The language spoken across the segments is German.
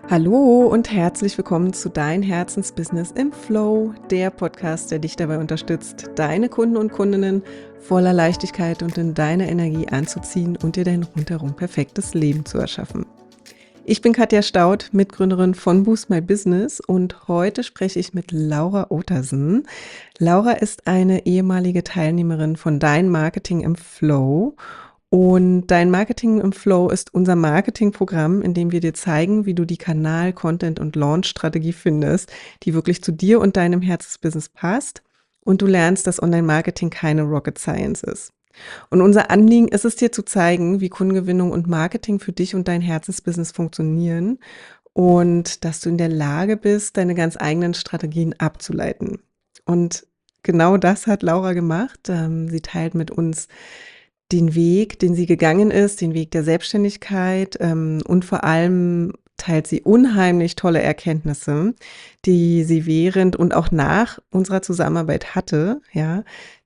Hallo und herzlich willkommen zu Dein Herzensbusiness im Flow, der Podcast, der dich dabei unterstützt, deine Kunden und Kundinnen voller Leichtigkeit und in deine Energie anzuziehen und dir dein rundherum perfektes Leben zu erschaffen. Ich bin Katja Staud, Mitgründerin von Boost My Business, und heute spreche ich mit Laura Ottersen. Laura ist eine ehemalige Teilnehmerin von Dein Marketing im Flow. Und Dein Marketing im Flow ist unser Marketingprogramm, in dem wir dir zeigen, wie du die Kanal-, Content- und Launch-Strategie findest, die wirklich zu dir und deinem Herzensbusiness passt. Und du lernst, dass Online-Marketing keine Rocket Science ist. Und unser Anliegen ist es, dir zu zeigen, wie Kundengewinnung und Marketing für dich und dein Herzensbusiness funktionieren und dass du in der Lage bist, deine ganz eigenen Strategien abzuleiten. Und genau das hat Laura gemacht. Sie teilt mit uns den Weg, den sie gegangen ist, den Weg der Selbstständigkeit, und vor allem teilt sie unheimlich tolle Erkenntnisse, die sie während und auch nach unserer Zusammenarbeit hatte, ja,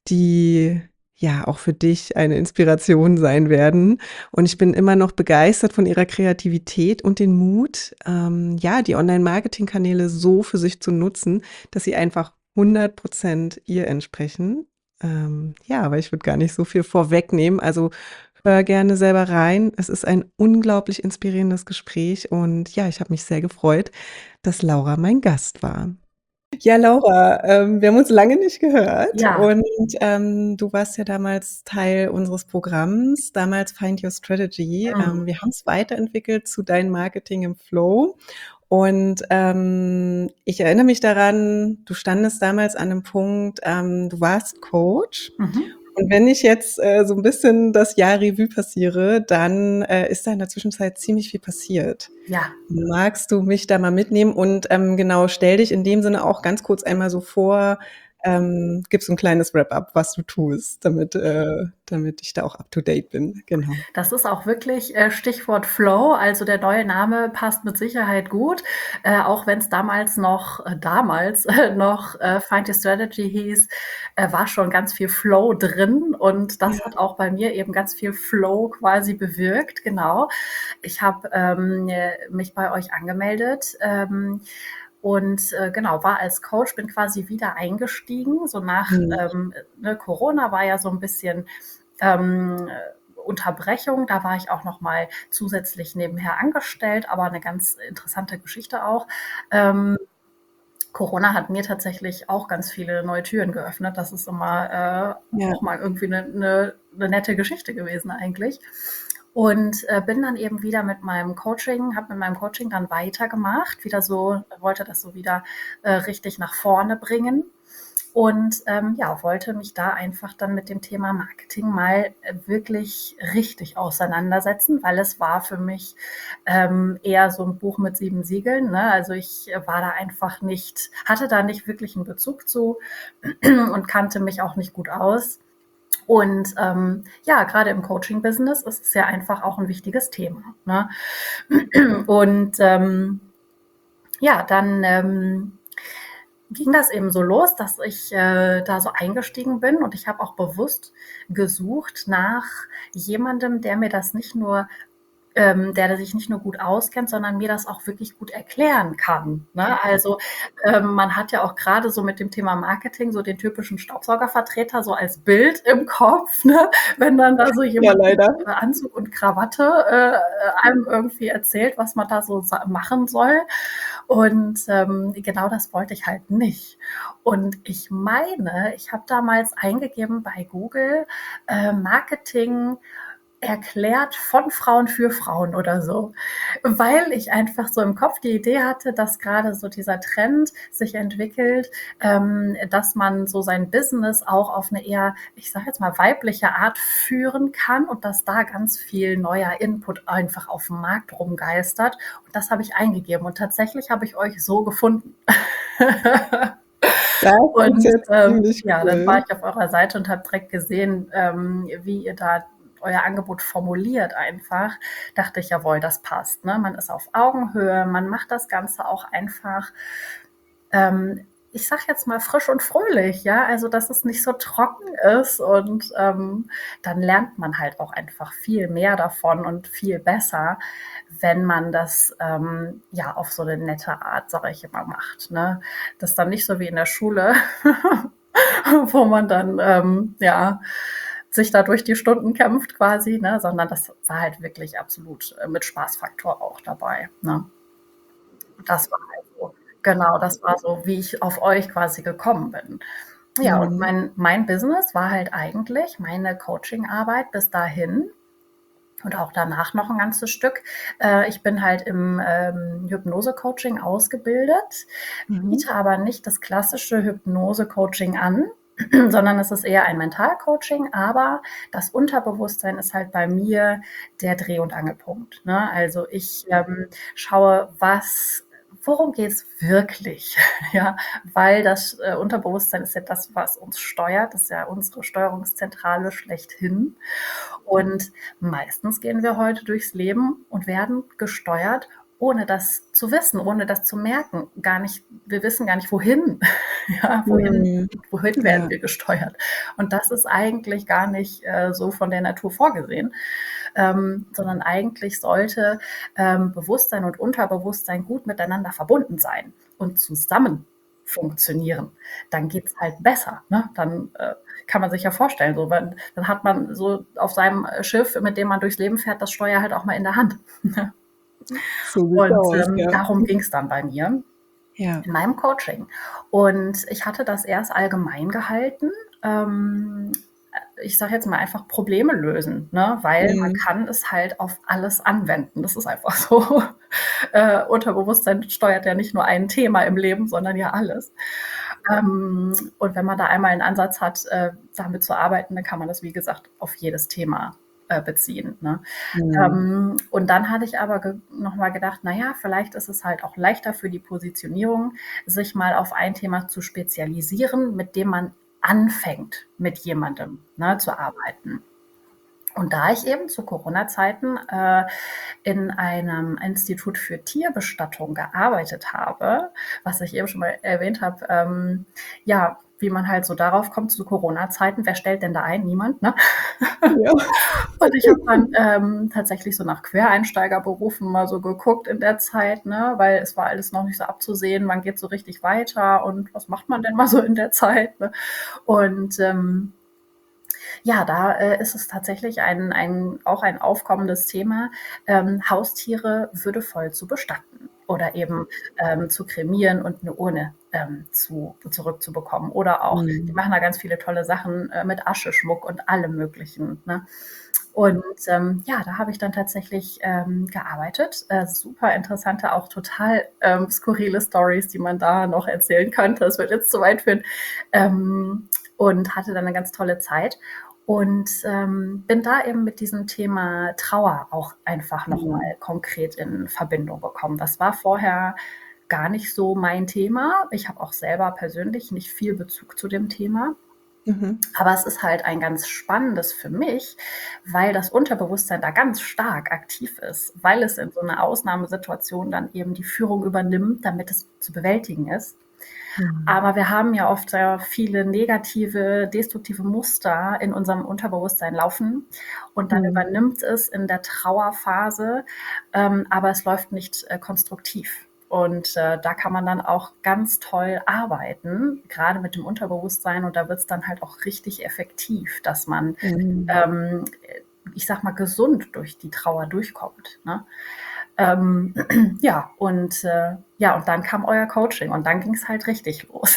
die ja auch für dich eine Inspiration sein werden. Und ich bin immer noch begeistert von ihrer Kreativität und den Mut, ja, die Online-Marketing-Kanäle so für sich zu nutzen, dass sie einfach 100% ihr entsprechen. Ja, aber ich würde gar nicht so viel vorwegnehmen. Also hör gerne selber rein. Es ist ein unglaublich inspirierendes Gespräch und ja, ich habe mich sehr gefreut, dass Laura mein Gast war. Ja, Laura, wir haben uns lange nicht gehört Ja, und du warst ja damals Teil unseres Programms, damals Find Your Strategy. mhm. Wir haben es weiterentwickelt zu Dein Marketing im Flow. Und ich erinnere mich daran, du standest damals an einem Punkt, du warst Coach. Mhm. Und wenn ich jetzt so ein bisschen das Jahr Revue passiere, dann ist da in der Zwischenzeit ziemlich viel passiert. Ja. Magst du mich da mal mitnehmen und genau, stell dich in dem Sinne auch ganz kurz einmal so vor, gib so ein kleines Wrap-up, was du tust, damit ich da auch up to date bin. Genau. Das ist auch wirklich Stichwort Flow. Also der neue Name passt mit Sicherheit gut, auch wenn es damals noch Find Your Strategy hieß, war schon ganz viel Flow drin und das Ja. hat auch bei mir eben ganz viel Flow quasi bewirkt. Genau. Ich habe mich bei euch angemeldet. Und genau, war als Coach, bin quasi wieder eingestiegen. So nach Mhm. Corona war ja so ein bisschen ähm, Unterbrechung. Da war ich auch noch mal zusätzlich nebenher angestellt, aber eine ganz interessante Geschichte auch. Ähm, Corona hat mir tatsächlich auch ganz viele neue Türen geöffnet. Das ist immer Ja. auch mal irgendwie eine nette Geschichte gewesen eigentlich. Und bin dann eben wieder mit meinem Coaching, habe mit meinem Coaching dann weitergemacht, wieder so, wollte das so wieder richtig nach vorne bringen und ja, wollte mich da einfach dann mit dem Thema Marketing mal wirklich richtig auseinandersetzen, weil es war für mich eher so ein Buch mit 7 Siegeln. Ne? Also ich war da einfach nicht, hatte da nicht wirklich einen Bezug zu und kannte mich auch nicht gut aus. Und ja, gerade im Coaching-Business ist es ja einfach auch ein wichtiges Thema. Ne? Und ja, dann ging das eben so los, dass ich da so eingestiegen bin und ich habe auch bewusst gesucht nach jemandem, der mir das nicht nur der sich nicht nur gut auskennt, sondern mir das auch wirklich gut erklären kann. Ne? Also man hat ja auch gerade so mit dem Thema Marketing so den typischen Staubsaugervertreter so als Bild im Kopf, ne? Wenn dann da so Ja, jemand mit leider. Anzug und Krawatte einem irgendwie erzählt, was man da so machen soll. Und genau das wollte ich halt nicht. Und ich meine, ich habe damals eingegeben bei Google Marketing erklärt von Frauen für Frauen oder so, weil ich einfach so im Kopf die Idee hatte, dass gerade so dieser Trend sich entwickelt, dass man so sein Business auch auf eine eher, ich sage jetzt mal, weibliche Art führen kann und dass da ganz viel neuer Input einfach auf dem Markt rumgeistert. Und das habe ich eingegeben und tatsächlich habe ich euch so gefunden. Das ist Und jetzt ziemlich ja, dann war cool. ich auf eurer Seite und habe direkt gesehen, wie ihr da euer Angebot formuliert einfach. Dachte ich, jawohl, das passt. Ne? Man ist auf Augenhöhe, man macht das Ganze auch einfach, ich sag jetzt mal frisch und fröhlich, ja, also dass es nicht so trocken ist und dann lernt man halt auch einfach viel mehr davon und viel besser, wenn man das ja auf so eine nette Art, sage ich immer, macht. Ne? Das ist dann nicht so wie in der Schule, wo man dann ja sich da durch die Stunden kämpft quasi, ne? Sondern das war halt wirklich absolut mit Spaßfaktor auch dabei. Ne? Das war halt so, genau, das war so, wie ich auf euch quasi gekommen bin. Ja, und Mhm. mein Business war halt eigentlich meine Coachingarbeit bis dahin und auch danach noch ein ganzes Stück. Ich bin halt im Hypnose-Coaching ausgebildet, Mhm. biete aber nicht das klassische Hypnose-Coaching an, sondern es ist eher ein Mental-Coaching, aber das Unterbewusstsein ist halt bei mir der Dreh- und Angelpunkt. Ne? Also ich schaue, worum geht's wirklich? Ja, weil das Unterbewusstsein ist ja das, was uns steuert. Das ist ja unsere Steuerungszentrale schlechthin. Und meistens gehen wir heute durchs Leben und werden gesteuert, ohne das zu wissen, ohne das zu merken. Gar nicht, wir wissen gar nicht, wohin. Ja, Mhm. wohin werden Ja. wir gesteuert? Und das ist eigentlich gar nicht so von der Natur vorgesehen, sondern eigentlich sollte Bewusstsein und Unterbewusstsein gut miteinander verbunden sein und zusammen funktionieren. Dann geht's halt besser. Ne? Dann kann man sich ja vorstellen, so, dann hat man so auf seinem Schiff, mit dem man durchs Leben fährt, das Steuer halt auch mal in der Hand. So sieht's Und aus, ja. darum ging es dann bei mir Ja. in meinem Coaching. Und ich hatte das erst allgemein gehalten. Ähm, Ich sage jetzt mal einfach Probleme lösen, ne? Weil man Mhm. kann es halt auf alles anwenden. Das ist einfach so. Unterbewusstsein steuert ja nicht nur ein Thema im Leben, sondern ja alles. Und wenn man da einmal einen Ansatz hat, damit zu arbeiten, dann kann man das, wie gesagt, auf jedes Thema beziehen. Ne? Mhm. Und dann hatte ich aber nochmal gedacht, naja, vielleicht ist es halt auch leichter für die Positionierung, sich mal auf ein Thema zu spezialisieren, mit dem man anfängt, mit jemandem zu arbeiten. Und da ich eben zu Corona-Zeiten in einem Institut für Tierbestattung gearbeitet habe, was ich eben schon mal erwähnt habe, ja, wie man halt so darauf kommt zu Corona-Zeiten, wer stellt denn da ein? Niemand, ne? Ja. Und ich habe dann tatsächlich so nach Quereinsteigerberufen mal so geguckt in der Zeit, ne? Weil es war alles noch nicht so abzusehen, wann geht so richtig weiter und was macht man denn mal so in der Zeit. Ne? Und ja, da ist es tatsächlich auch ein aufkommendes Thema, Haustiere würdevoll zu bestatten oder eben zu kremieren und eine Urne zurückzubekommen. Oder auch, die Mhm. machen da ganz viele tolle Sachen mit Ascheschmuck und allem Möglichen. Ne? Und ja, da habe ich dann tatsächlich gearbeitet. Super interessante, auch total skurrile Stories, die man da noch erzählen könnte. Das wird jetzt zu weit führen. Und hatte dann eine ganz tolle Zeit. Und bin da eben mit diesem Thema Trauer auch einfach nochmal Mhm. konkret in Verbindung gekommen. Das war vorher gar nicht so mein Thema. Ich habe auch selber persönlich nicht viel Bezug zu dem Thema. Mhm. Aber es ist halt ein ganz spannendes für mich, weil das Unterbewusstsein da ganz stark aktiv ist, weil es in so einer Ausnahmesituation dann eben die Führung übernimmt, damit es zu bewältigen ist. Mhm. Aber wir haben ja oft sehr viele negative, destruktive Muster in unserem Unterbewusstsein laufen und dann Mhm. übernimmt es in der Trauerphase, aber es läuft nicht konstruktiv. Und da kann man dann auch ganz toll arbeiten, gerade mit dem Unterbewusstsein. Und da wird es dann halt auch richtig effektiv, dass man, Mhm. ähm, ich sag mal, gesund durch die Trauer durchkommt. Ne? Ja, und dann kam euer Coaching und dann ging es halt richtig los.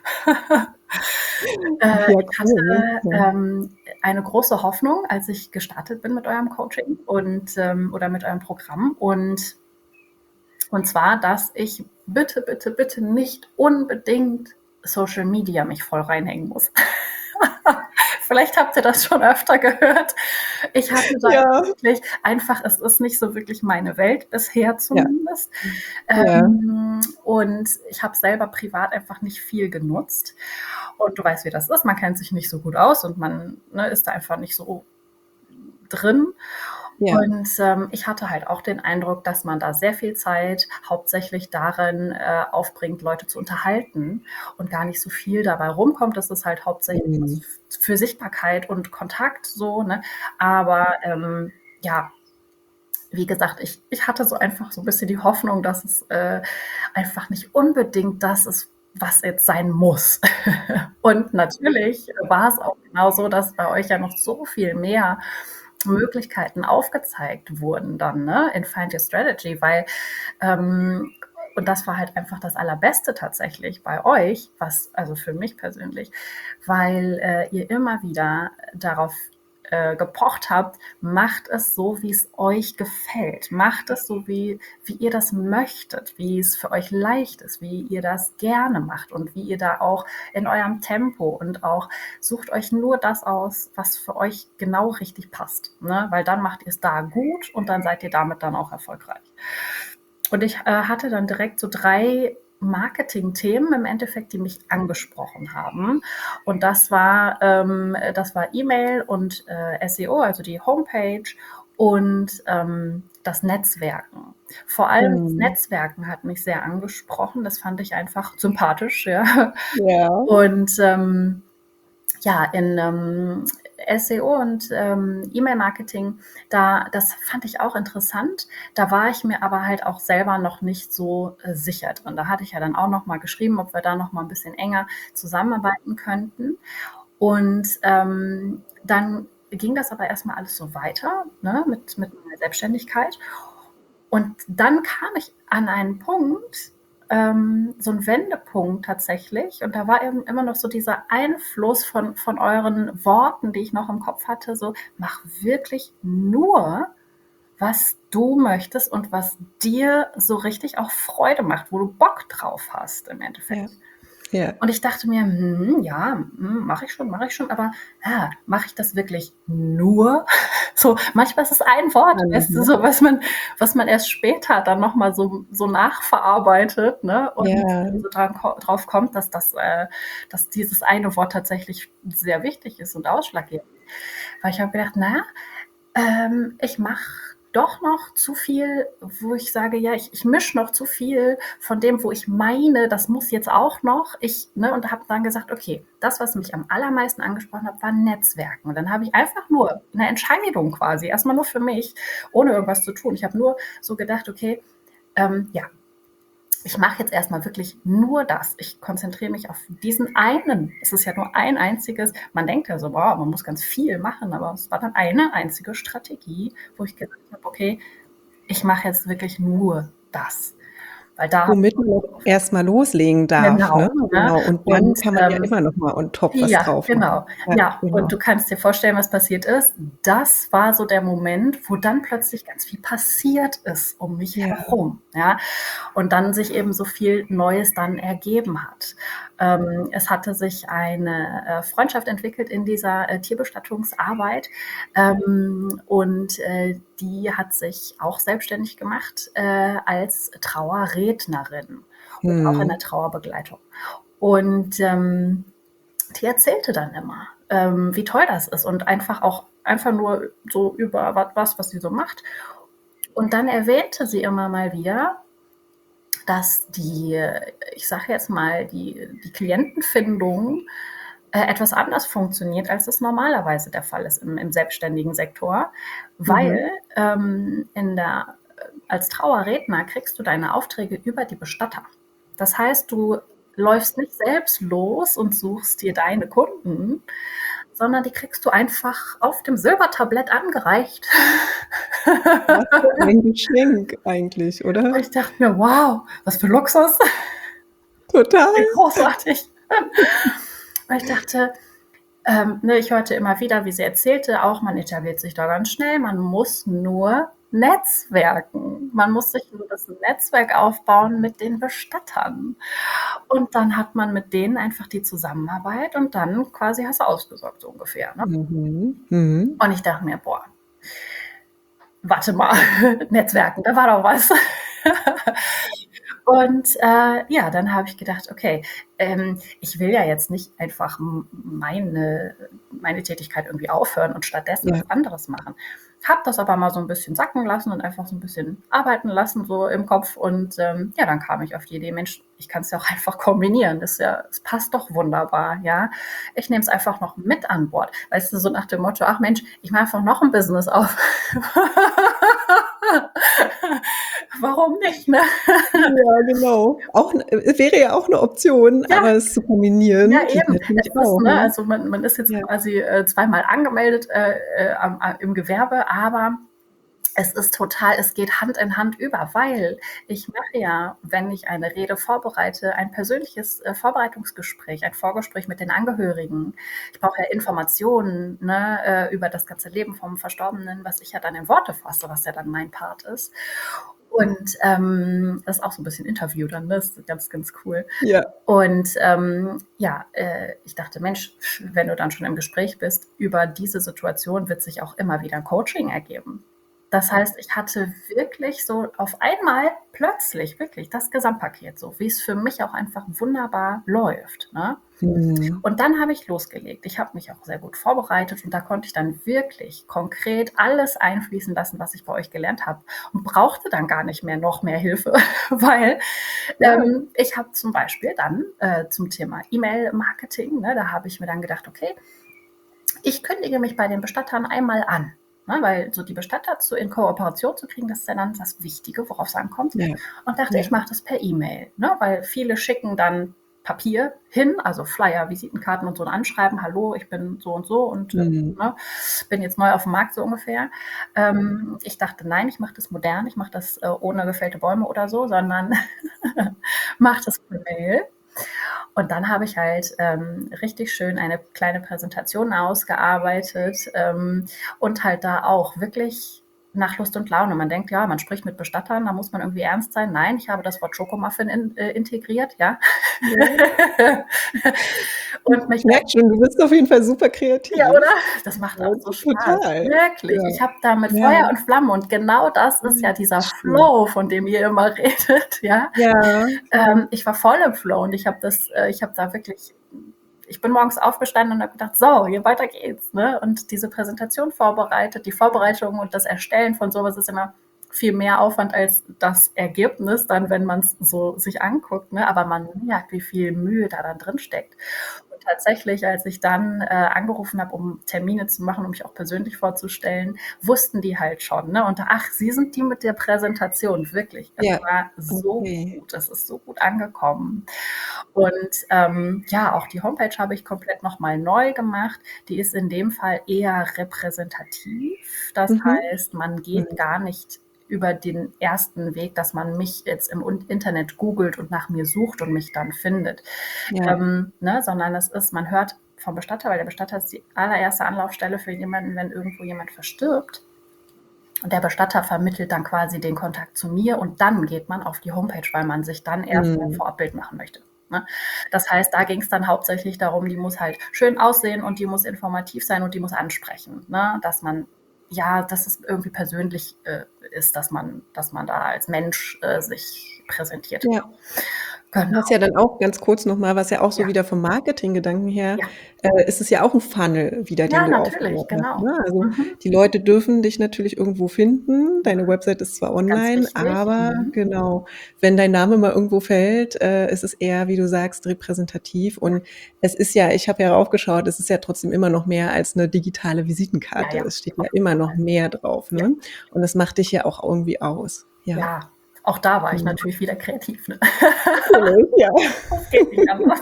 Ja, Ich cool, ne? hatte Ja. eine große Hoffnung, als ich gestartet bin mit eurem Coaching und oder mit eurem Programm. Und zwar, dass ich bitte, bitte, bitte nicht unbedingt Social Media mich voll reinhängen muss. Vielleicht habt ihr das schon öfter gehört. Ich hatte da Ja. wirklich einfach, es ist nicht so wirklich meine Welt, bisher Ja. zumindest. Ja. Und ich habe selber privat einfach nicht viel genutzt. Und du weißt, wie das ist. Man kennt sich nicht so gut aus und man ist da einfach nicht so drin. Ja. Und ich hatte halt auch den Eindruck, dass man da sehr viel Zeit hauptsächlich darin aufbringt, Leute zu unterhalten und gar nicht so viel dabei rumkommt. Das ist halt hauptsächlich was Mhm. für Sichtbarkeit und Kontakt so, ne? Aber ja, wie gesagt, ich hatte so einfach so ein bisschen die Hoffnung, dass es einfach nicht unbedingt das ist, was jetzt sein muss. Und natürlich war es auch genauso, dass bei euch ja noch so viel mehr Möglichkeiten aufgezeigt wurden dann, ne, in Find Your Strategy, weil ähm, und das war halt einfach das Allerbeste tatsächlich bei euch, was also für mich persönlich, weil ihr immer wieder darauf gepocht habt, macht es so, wie es euch gefällt. Macht es so, wie ihr das möchtet, wie es für euch leicht ist, wie ihr das gerne macht und wie ihr da auch in eurem Tempo und auch sucht euch nur das aus, was für euch genau richtig passt. Ne? Weil dann macht ihr es da gut und dann seid ihr damit dann auch erfolgreich. Und ich hatte dann direkt so 3 Marketing-Themen im Endeffekt, die mich angesprochen haben. Und das war E-Mail und SEO, also die Homepage und das Netzwerken. Vor allem das Mhm. Netzwerken hat mich sehr angesprochen. Das fand ich einfach sympathisch, ja. Ja. Und ja, in SEO und E-Mail-Marketing, das fand ich auch interessant. Da war ich mir aber halt auch selber noch nicht so sicher drin. Da hatte ich ja dann auch noch mal geschrieben, ob wir da noch mal ein bisschen enger zusammenarbeiten könnten. Und dann ging das aber erstmal alles so weiter, ne, mit meiner Selbstständigkeit. Und dann kam ich an einen Punkt, so ein Wendepunkt tatsächlich. Und da war eben immer noch so dieser Einfluss von euren Worten, die ich noch im Kopf hatte, so, mach wirklich nur, was du möchtest und was dir so richtig auch Freude macht, wo du Bock drauf hast im Ja. Endeffekt. Ja. Und ich dachte mir, ja, mache ich schon, aber ja, mache ich das wirklich nur? So, manchmal ist es ein Wort, weißt du, Mhm. so, was man erst später dann nochmal so nachverarbeitet, ne? Und Ja. so drauf kommt, dass dieses eine Wort tatsächlich sehr wichtig ist und ausschlaggebend. Weil ich habe gedacht, naja, ich mache doch noch zu viel, wo ich sage, ja, ich mische noch zu viel von dem, wo ich meine, das muss jetzt auch noch. Ne, und habe dann gesagt, okay, das, was mich am allermeisten angesprochen hat, war Netzwerken. Und dann habe ich einfach nur eine Entscheidung quasi, erstmal nur für mich, ohne irgendwas zu tun. Ich habe nur so gedacht, okay, ja, ich mache jetzt erstmal wirklich nur das. Ich konzentriere mich auf diesen einen. Es ist ja nur ein einziges. Man denkt ja so, wow, man muss ganz viel machen, aber es war dann eine einzige Strategie, wo ich gesagt habe, okay, ich mache jetzt wirklich nur das. Weil da habe ich Womit man auch erst mal loslegen darf, ne? genau, ne? Genau. Und dann Und kann man ja immer noch mal on top was ja, drauf machen. genau. Ja, Ja, und genau. du kannst dir vorstellen, was passiert ist. Das war so der Moment, wo dann plötzlich ganz viel passiert ist um mich Ja. herum, ja? Und dann sich eben so viel Neues dann ergeben hat. Es hatte sich eine Freundschaft entwickelt in dieser Tierbestattungsarbeit, und die hat sich auch selbstständig gemacht als Trauerrednerin und auch in der Mhm. Trauerbegleitung. Und die erzählte dann immer, wie toll das ist und einfach nur so über was sie so macht. Und dann erwähnte sie immer mal wieder, dass ich sage jetzt mal, die Klientenfindung etwas anders funktioniert, als es normalerweise der Fall ist im selbstständigen Sektor, Mhm. weil als Trauerredner kriegst du deine Aufträge über die Bestatter. Das heißt, du läufst nicht selbst los und suchst dir deine Kunden, sondern die kriegst du einfach auf dem Silbertablett angereicht. Was für ein Geschenk eigentlich, oder? Und ich dachte mir, wow, was für Luxus, Total. wie großartig. Und ich dachte, ne, ich hörte immer wieder, wie sie erzählte, auch man etabliert sich da ganz schnell, man muss nur netzwerken. Man muss sich nur das Netzwerk aufbauen mit den Bestattern. Und dann hat man mit denen einfach die Zusammenarbeit und dann quasi hast du ausgesorgt, so ungefähr. Ne? Mhm. Mhm. Und ich dachte mir, boah, warte mal, Netzwerken, da war doch was. Und ja, dann habe ich gedacht, okay, ich will ja jetzt nicht einfach meine Tätigkeit irgendwie aufhören und stattdessen Ja. was anderes machen. Habe das aber mal so ein bisschen sacken lassen und einfach so ein bisschen arbeiten lassen, so im Kopf. Und ja, dann kam ich auf die Idee, Mensch, ich kann es ja auch einfach kombinieren. Es passt doch wunderbar, ja. Ich nehme es einfach noch mit an Bord. Weißt du, so nach dem Motto, ach Mensch, ich mache einfach noch ein Business auf. Warum nicht, ne? Ja, genau. Auch, wäre ja auch eine Option, Ja, aber es zu kombinieren ja, geht eben. natürlich Es ist, auch, ne, ne? also man ist jetzt Ja. quasi zweimal angemeldet im Gewerbe, aber es geht Hand in Hand über, weil ich mache ja, wenn ich eine Rede vorbereite, ein persönliches Vorbereitungsgespräch, ein Vorgespräch mit den Angehörigen. Ich brauche ja Informationen, ne, über das ganze Leben vom Verstorbenen, was ich ja dann in Worte fasse, was ja dann mein Part ist. Und das ist auch so ein bisschen Interview dann, ne? Das ist ganz, ganz cool. Ja. Und ich dachte, Mensch, wenn du dann schon im Gespräch bist, über diese Situation wird sich auch immer wieder ein Coaching ergeben. Das heißt, ich hatte wirklich so auf einmal plötzlich wirklich das Gesamtpaket, so wie es für mich auch einfach wunderbar läuft. Ne? Mhm. Und dann habe ich losgelegt. Ich habe mich auch sehr gut vorbereitet und da konnte ich dann wirklich konkret alles einfließen lassen, was ich bei euch gelernt habe und brauchte dann gar nicht mehr noch mehr Hilfe, weil ich habe zum Beispiel dann zum Thema E-Mail-Marketing, ne, da habe ich mir dann gedacht, okay, ich kündige mich bei den Bestattern einmal an. Ne, weil so die Bestatter in Kooperation zu kriegen, das ist ja dann das Wichtige, worauf es ankommt. Ja. Und dachte, Ja. ich mache das per E-Mail, ne, weil viele schicken dann Papier hin, also Flyer, Visitenkarten und so ein Anschreiben, hallo, ich bin so und Mhm. ne, bin jetzt neu auf dem Markt so ungefähr. Ich dachte, nein, ich mache das modern, ich mache das ohne gefällte Bäume oder so, sondern mache das per Mail. Und dann habe ich halt richtig schön eine kleine Präsentation ausgearbeitet und halt da auch wirklich nach Lust und Laune. Man denkt, ja, man spricht mit Bestattern, da muss man irgendwie ernst sein. Nein, ich habe das Wort Schokomuffin integriert, ja. Ja. Und mich Ich merke schon, du bist auf jeden Fall super kreativ. ja, oder? Das macht auch Ja, so Spaß. total. Wirklich. Ja. Ich habe da mit Ja. Feuer und Flamme und genau das ist ja dieser Schön. Flow, von dem ihr immer redet, ja. Ja. Ich war voll im Flow und ich habe da wirklich, ich bin morgens aufgestanden und habe gedacht, so, hier weiter geht's, ne? Und diese Präsentation vorbereitet, die Vorbereitung und das Erstellen von sowas ist immer viel mehr Aufwand als das Ergebnis, dann, wenn man es so sich anguckt, ne? Aber man merkt, wie viel Mühe da dann drin steckt. Und tatsächlich, als ich dann angerufen habe, um Termine zu machen, um mich auch persönlich vorzustellen, wussten die halt schon, ne? Und ach, Sie sind die mit der Präsentation, wirklich. Es Ja. war so Okay. gut, es ist so gut angekommen. Und ja, auch die Homepage habe ich komplett nochmal neu gemacht. Die ist in dem Fall eher repräsentativ. Das Mhm. heißt, man geht Mhm. gar nicht über den ersten Weg, dass man mich jetzt im Internet googelt und nach mir sucht und mich dann findet, Ja. ne, sondern es ist, man hört vom Bestatter, weil der Bestatter ist die allererste Anlaufstelle für jemanden, wenn irgendwo jemand verstirbt. Und der Bestatter vermittelt dann quasi den Kontakt zu mir und dann geht man auf die Homepage, weil man sich dann erst ein Mhm. Vorabbild machen möchte. Ne? Das heißt, da ging es dann hauptsächlich darum, die muss halt schön aussehen und die muss informativ sein und die muss ansprechen, ne? Dass man, ja, dass es irgendwie persönlich ist, dass man da als Mensch sich präsentiert. Ja. Genau. Was ja dann auch ganz kurz noch mal, was ja auch so Ja, wieder vom Marketinggedanken her, ja, ist es ja auch 'n Funnel wieder, den ja, du natürlich, aufgebaut hast, genau. ne? Also, Mhm. die Leute dürfen dich natürlich irgendwo finden. Deine Website ist zwar Ganz online, wichtig. aber Mhm. genau, wenn dein Name mal irgendwo fällt, ist es eher, wie du sagst, repräsentativ. Ja, Und es ist ja, ich habe ja raufgeschaut, es ist ja trotzdem immer noch mehr als 'ne digitale ja, Visitenkarte. ja, Es steht ja auf jeden immer noch Fall. mehr drauf, Ja. ne? Und das macht dich ja auch irgendwie aus. Ja. Ja, auch da war ich Mhm. natürlich wieder kreativ, ne? Natürlich, ja. Das geht nicht anders.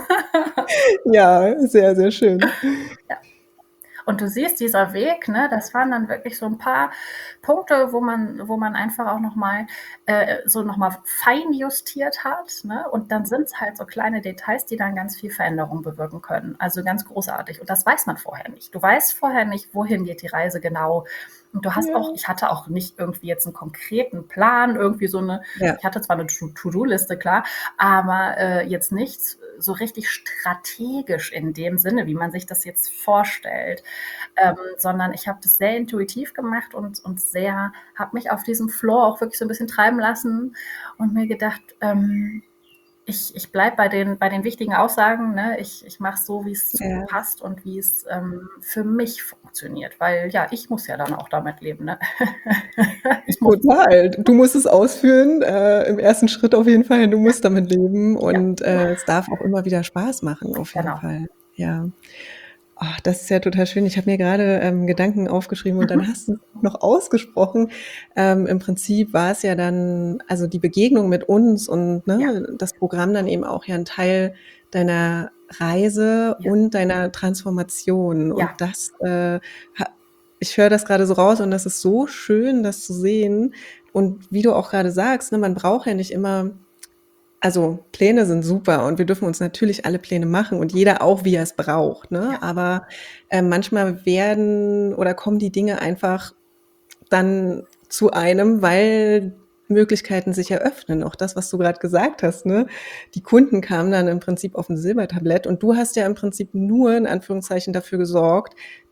Ja, sehr, sehr schön. Ja. Und du siehst, dieser Weg, ne, das waren dann wirklich so ein paar Punkte, wo man einfach auch noch mal so noch mal feinjustiert hat, ne? Und dann sind's halt so kleine Details, die dann ganz viel Veränderung bewirken können. Also, ganz großartig. Und das weiß man vorher nicht. Du weißt vorher nicht, wohin geht die Reise genau. Und Ja. ich hatte auch nicht irgendwie jetzt einen konkreten Plan, irgendwie so eine. Ja. Ich hatte zwar eine To-do-Liste, klar, aber jetzt nichts so richtig strategisch in dem Sinne, wie man sich das jetzt vorstellt, sondern ich habe das sehr intuitiv gemacht und habe mich auf diesem Floor auch wirklich so ein bisschen treiben lassen und mir gedacht, ich bleibe bei den wichtigen Aussagen, ne? Ich mache es so, wie es zu mir Ja. passt und wie es für mich funktioniert, weil ja, ich muss ja dann auch damit leben, ne? Ich muss, Total. Du musst es ausführen, im ersten Schritt auf jeden Fall. Du musst damit leben ja, und, es darf auch immer wieder Spaß machen, auf jeden genau. Fall. Ja. Ach, das ist ja total schön. Ich habe mir gerade Gedanken aufgeschrieben und dann Mhm. hast du's auch noch ausgesprochen. Im Prinzip war es ja dann also die Begegnung mit uns und, Ja, ne, das Programm dann eben auch ja 'n Teil deiner Reise ja, und deiner Transformation. Und ja, das, ha ich höre das grade so raus und das ist so schön, das zu sehen. Und wie du auch grade sagst, ne, man braucht ja nicht immer also, Pläne sind super und wir dürfen uns natürlich alle Pläne machen und jeder auch, wie er es braucht, ne? ja, Aber, manchmal werden oder kommen die Dinge einfach dann zu einem, weil Möglichkeiten sich eröffnen. Auch das, was du gerade gesagt hast, ne? Die Kunden kamen dann im Prinzip auf 'n Silbertablett und du hast ja im Prinzip nur in Anführungszeichen dafür gesorgt,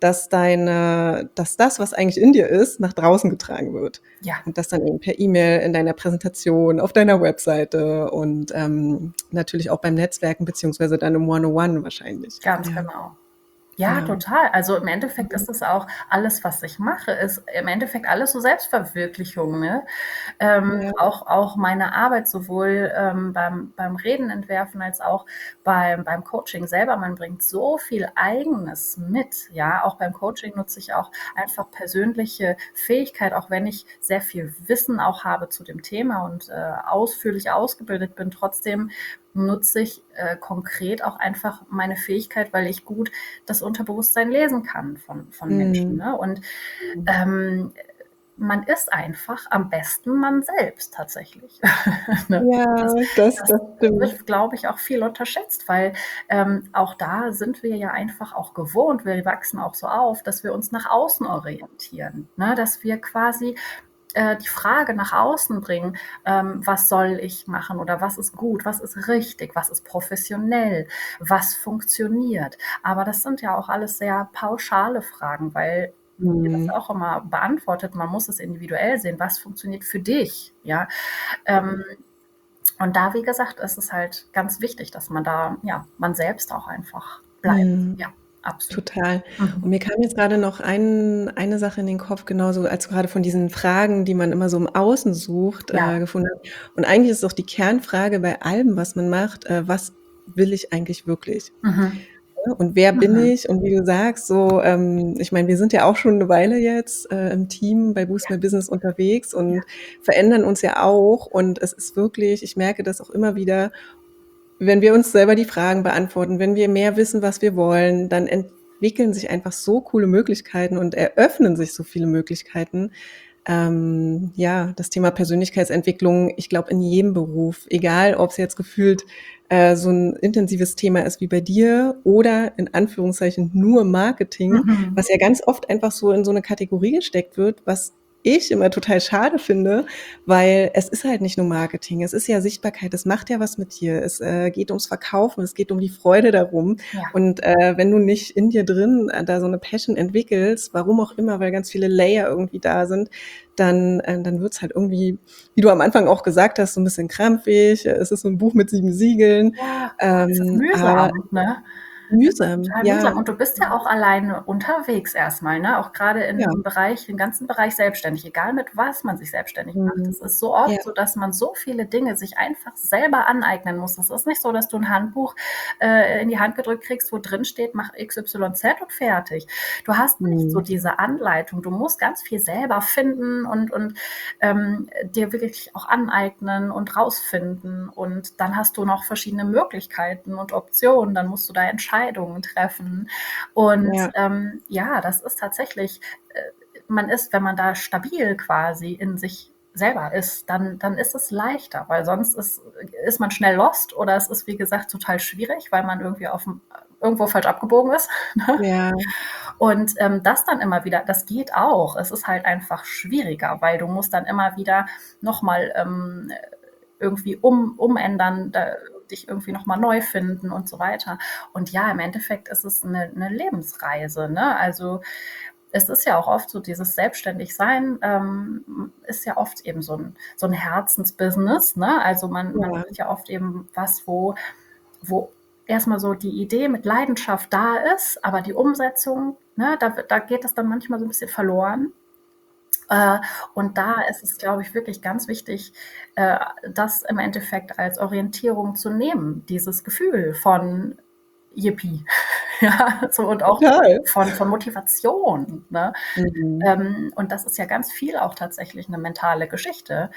dass das, was eigentlich in dir ist, nach draußen getragen wird. ja, Und das dann eben per E-Mail, in deiner Präsentation, auf deiner Webseite und, natürlich auch beim Netzwerken beziehungsweise dann im One-on-One wahrscheinlich. ganz Ja, genau. Ja, ja. total. Also im Endeffekt Mhm. ist es auch alles, was ich mache, ist im Endeffekt alles so Selbstverwirklichung, ne? Ja. Auch meine Arbeit sowohl beim Reden entwerfen als auch beim Coaching selber. Man bringt so viel Eigenes mit. Ja, auch beim Coaching nutze ich auch einfach persönliche Fähigkeit, auch wenn ich sehr viel Wissen auch habe zu dem Thema und ausführlich ausgebildet bin. Trotzdem nutze ich konkret auch einfach meine Fähigkeit, weil ich gut das Unterbewusstsein lesen kann von Menschen. Mhm. Ne? Und Mhm. ähm, man ist einfach am besten man selbst tatsächlich. Ne? Ja, Das, das das stimmt. wird, glaube ich, auch viel unterschätzt, weil auch da sind wir ja einfach auch gewohnt, wir wachsen auch so auf, dass wir uns nach außen orientieren, ne? Dass wir quasi die Frage nach außen bringen, was soll ich machen oder was ist gut, was ist richtig, was ist professionell, was funktioniert. Aber das sind ja auch alles sehr pauschale Fragen, weil mir das Mhm. auch immer beantwortet, man muss es individuell sehen, was funktioniert für dich, ja. Ähm, und da, wie gesagt, ist es halt ganz wichtig, dass man da, ja, man selbst auch einfach bleibt. Mhm. Ja, absolut. Total. Und Mhm. mir kam jetzt grade noch eine Sache in den Kopf, genauso als du grade von diesen Fragen, die man immer so im Außen sucht, Ja. gefunden hast. Und eigentlich ist doch die Kernfrage bei allem, was man macht, was will ich eigentlich wirklich? Mhm. Ne? Und wer bin Mhm. ich? Und wie du sagst, so, ich meine, wir sind ja auch schon 'ne Weile jetzt, im Team bei Boost My Business unterwegs Ja. und verändern uns ja auch. Und es ist wirklich ich merke das auch immer wieder, wenn wir uns selber die Fragen beantworten, wenn wir mehr wissen, was wir wollen, dann entwickeln sich einfach so coole Möglichkeiten und eröffnen sich so viele Möglichkeiten. Ja, das Thema Persönlichkeitsentwicklung, ich glaube, in jedem Beruf, egal ob's jetzt gefühlt, so 'n intensives Thema ist wie bei dir oder in Anführungszeichen nur Marketing, Mhm. was ja ganz oft einfach so in so 'ne Kategorie gesteckt wird, was ich immer total schade finde, weil es ist halt nicht nur Marketing, es ist ja Sichtbarkeit, es macht ja was mit dir. Es, geht ums Verkaufen, es geht um die Freude darum. Ja. Und, wenn du nicht in dir drin, da so 'ne Passion entwickelst, warum auch immer, weil ganz viele Layer irgendwie da sind, dann wird's halt irgendwie, wie du am Anfang auch gesagt hast, so 'n bisschen krampfig. Es ist so 'n Buch mit 7 Siegeln, Ja, es ist aber mühsam, ne? Es ist mühsam, total ja. mühsam und du bist ja auch alleine unterwegs erst mal, ne? Auch grade in Ja. dem Bereich den ganzen Bereich selbstständig, egal mit was man sich selbstständig macht. Mhm. Es ist so Ja. oft so, dass man so viele Dinge sich einfach selber aneignen muss. Es ist nicht so, dass du 'n Handbuch, in die Hand gedrückt kriegst, wo drin steht: „Mach XYZ und fertig.“ Du hast nicht so Mhm. diese Anleitung. Du musst ganz viel selber finden und dir wirklich auch aneignen und rausfinden. Und dann hast du noch verschiedene Möglichkeiten und Optionen. Dann musst du da Entscheidungen treffen. Und Ja. ja, das ist tatsächlich, man ist, wenn man da stabil quasi in sich selber ist, dann ist es leichter, weil sonst ist man schnell lost oder es ist, wie gesagt, total schwierig, weil man irgendwie irgendwo falsch abgebogen ist. Ne? Ja. Und das dann immer wieder, das geht auch. Es ist halt einfach schwieriger, weil du musst dann immer wieder nochmal irgendwie umändern, dich irgendwie nochmal neu finden und so weiter. Und ja, im Endeffekt ist es eine Lebensreise. Ne? Also es ist ja auch oft so, dieses Selbstständigsein ist ja oft eben so ein Herzensbusiness, ne? Also man Ja, hat ja oft eben was, wo erstmal so die Idee mit Leidenschaft da ist, aber die Umsetzung, ne, da geht das dann manchmal so ein bisschen verloren. Äh, und da ist es, glaube ich, wirklich ganz wichtig, äh, das im Endeffekt als Orientierung zu nehmen, dieses Gefühl von Yippie. Ja, so und auch total. von Motivation. Ne? Mhm. Und das ist ja ganz viel auch tatsächlich eine mentale Geschichte.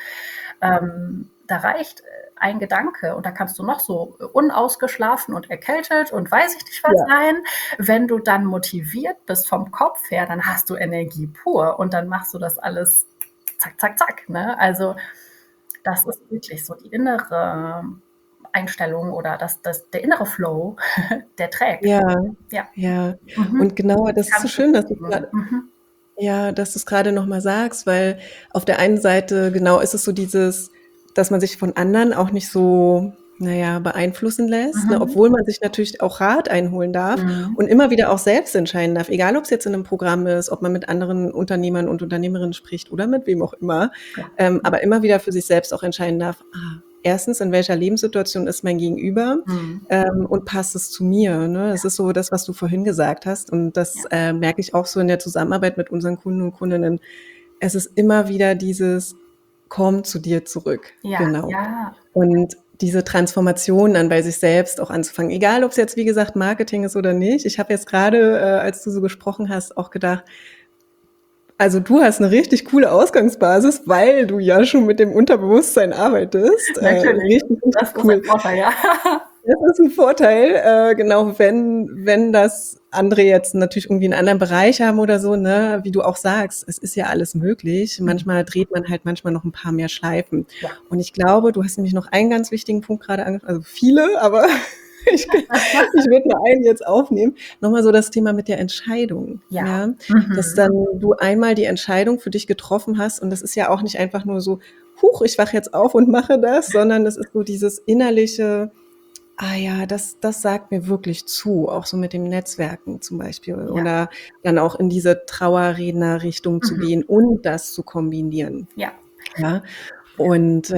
Da reicht ein Gedanke und da kannst du noch so unausgeschlafen und erkältet und weiß ich nicht was Ja, sein. Wenn du dann motiviert bist vom Kopf her, dann hast du Energie pur und dann machst du das alles zack, zack, zack. Ne? Also das ist wirklich so die innere Einstellung oder der innere Flow, der trägt. ja, Ja. ja. Mhm. Und genau, das ist so Kannst du schön, dass du kriegen. Mhm. ja, dass du's grade noch mal sagst, weil auf der einen Seite, genau, ist es so dieses, dass man sich von anderen auch nicht so, na ja, beeinflussen lässt, ne, Mhm. obwohl man sich natürlich auch Rat einholen darf Mhm. und immer wieder auch selbst entscheiden darf, egal ob's jetzt in 'nem Programm ist, ob man mit anderen Unternehmern und Unternehmerinnen spricht oder mit wem auch immer, Ja. aber immer wieder für sich selbst auch entscheiden darf: „Ah, 1. in welcher Lebenssituation ist mein Gegenüber, Mhm. und passt es zu mir, ne? Das ist so das, was du vorhin gesagt hast und das, Ja. merke ich auch so in der Zusammenarbeit mit unseren Kunden und Kundinnen. Es ist immer wieder dieses: „Komm zu dir zurück." Ja, Genau. ja. Und diese Transformation dann bei sich selbst auch anzufangen. Egal, ob's jetzt, wie gesagt, Marketing ist oder nicht. Ich habe jetzt grade, als du so gesprochen hast, auch gedacht, also du hast 'ne richtig coole Ausgangsbasis, weil du ja schon mit dem Unterbewusstsein arbeitest. Natürlich, Richtig, das richtig ist ein cool. Vorteil, ja. Das ist 'n Vorteil, genau, wenn das andere jetzt natürlich irgendwie 'n anderen Bereich haben oder so, ne, wie du auch sagst, es ist ja alles möglich. Mhm. Manchmal dreht man halt manchmal noch 'n paar mehr Schleifen. Ja. Und ich glaube, du hast nämlich noch einen ganz wichtigen Punkt grade also viele, aber ich würde nur einen jetzt aufnehmen. Noch mal so das Thema mit der Entscheidung, Ja. ja? Dass Mhm. dann du einmal die Entscheidung für dich getroffen hast und das ist ja auch nicht einfach nur so: „Huch, ich wache jetzt auf und mache das", sondern das ist so dieses innerliche: „Ah ja, das sagt mir wirklich zu", auch so mit dem Netzwerken zum Beispiel Ja. oder dann auch in diese Trauerredner-Richtung zu Mhm. gehen und das zu kombinieren, Ja. ja? Und,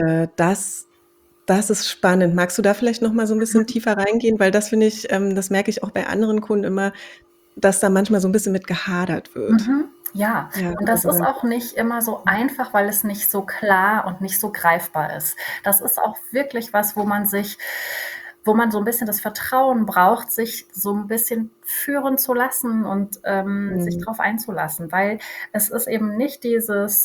das ist spannend. Magst du da vielleicht noch mal so 'n bisschen Mhm. tiefer reingehen? Weil das finde ich das merke ich auch bei anderen Kunden immer, dass da manchmal so 'n bisschen mit gehadert wird. Mhm. Ja, Ja, und das also ist dann auch nicht immer so einfach, weil es nicht so klar und nicht so greifbar ist. Das ist auch wirklich was, wo man so ein bisschen das Vertrauen braucht, sich so ein bisschen führen zu lassen und, sich mhm, drauf einzulassen, weil es ist eben nicht dieses,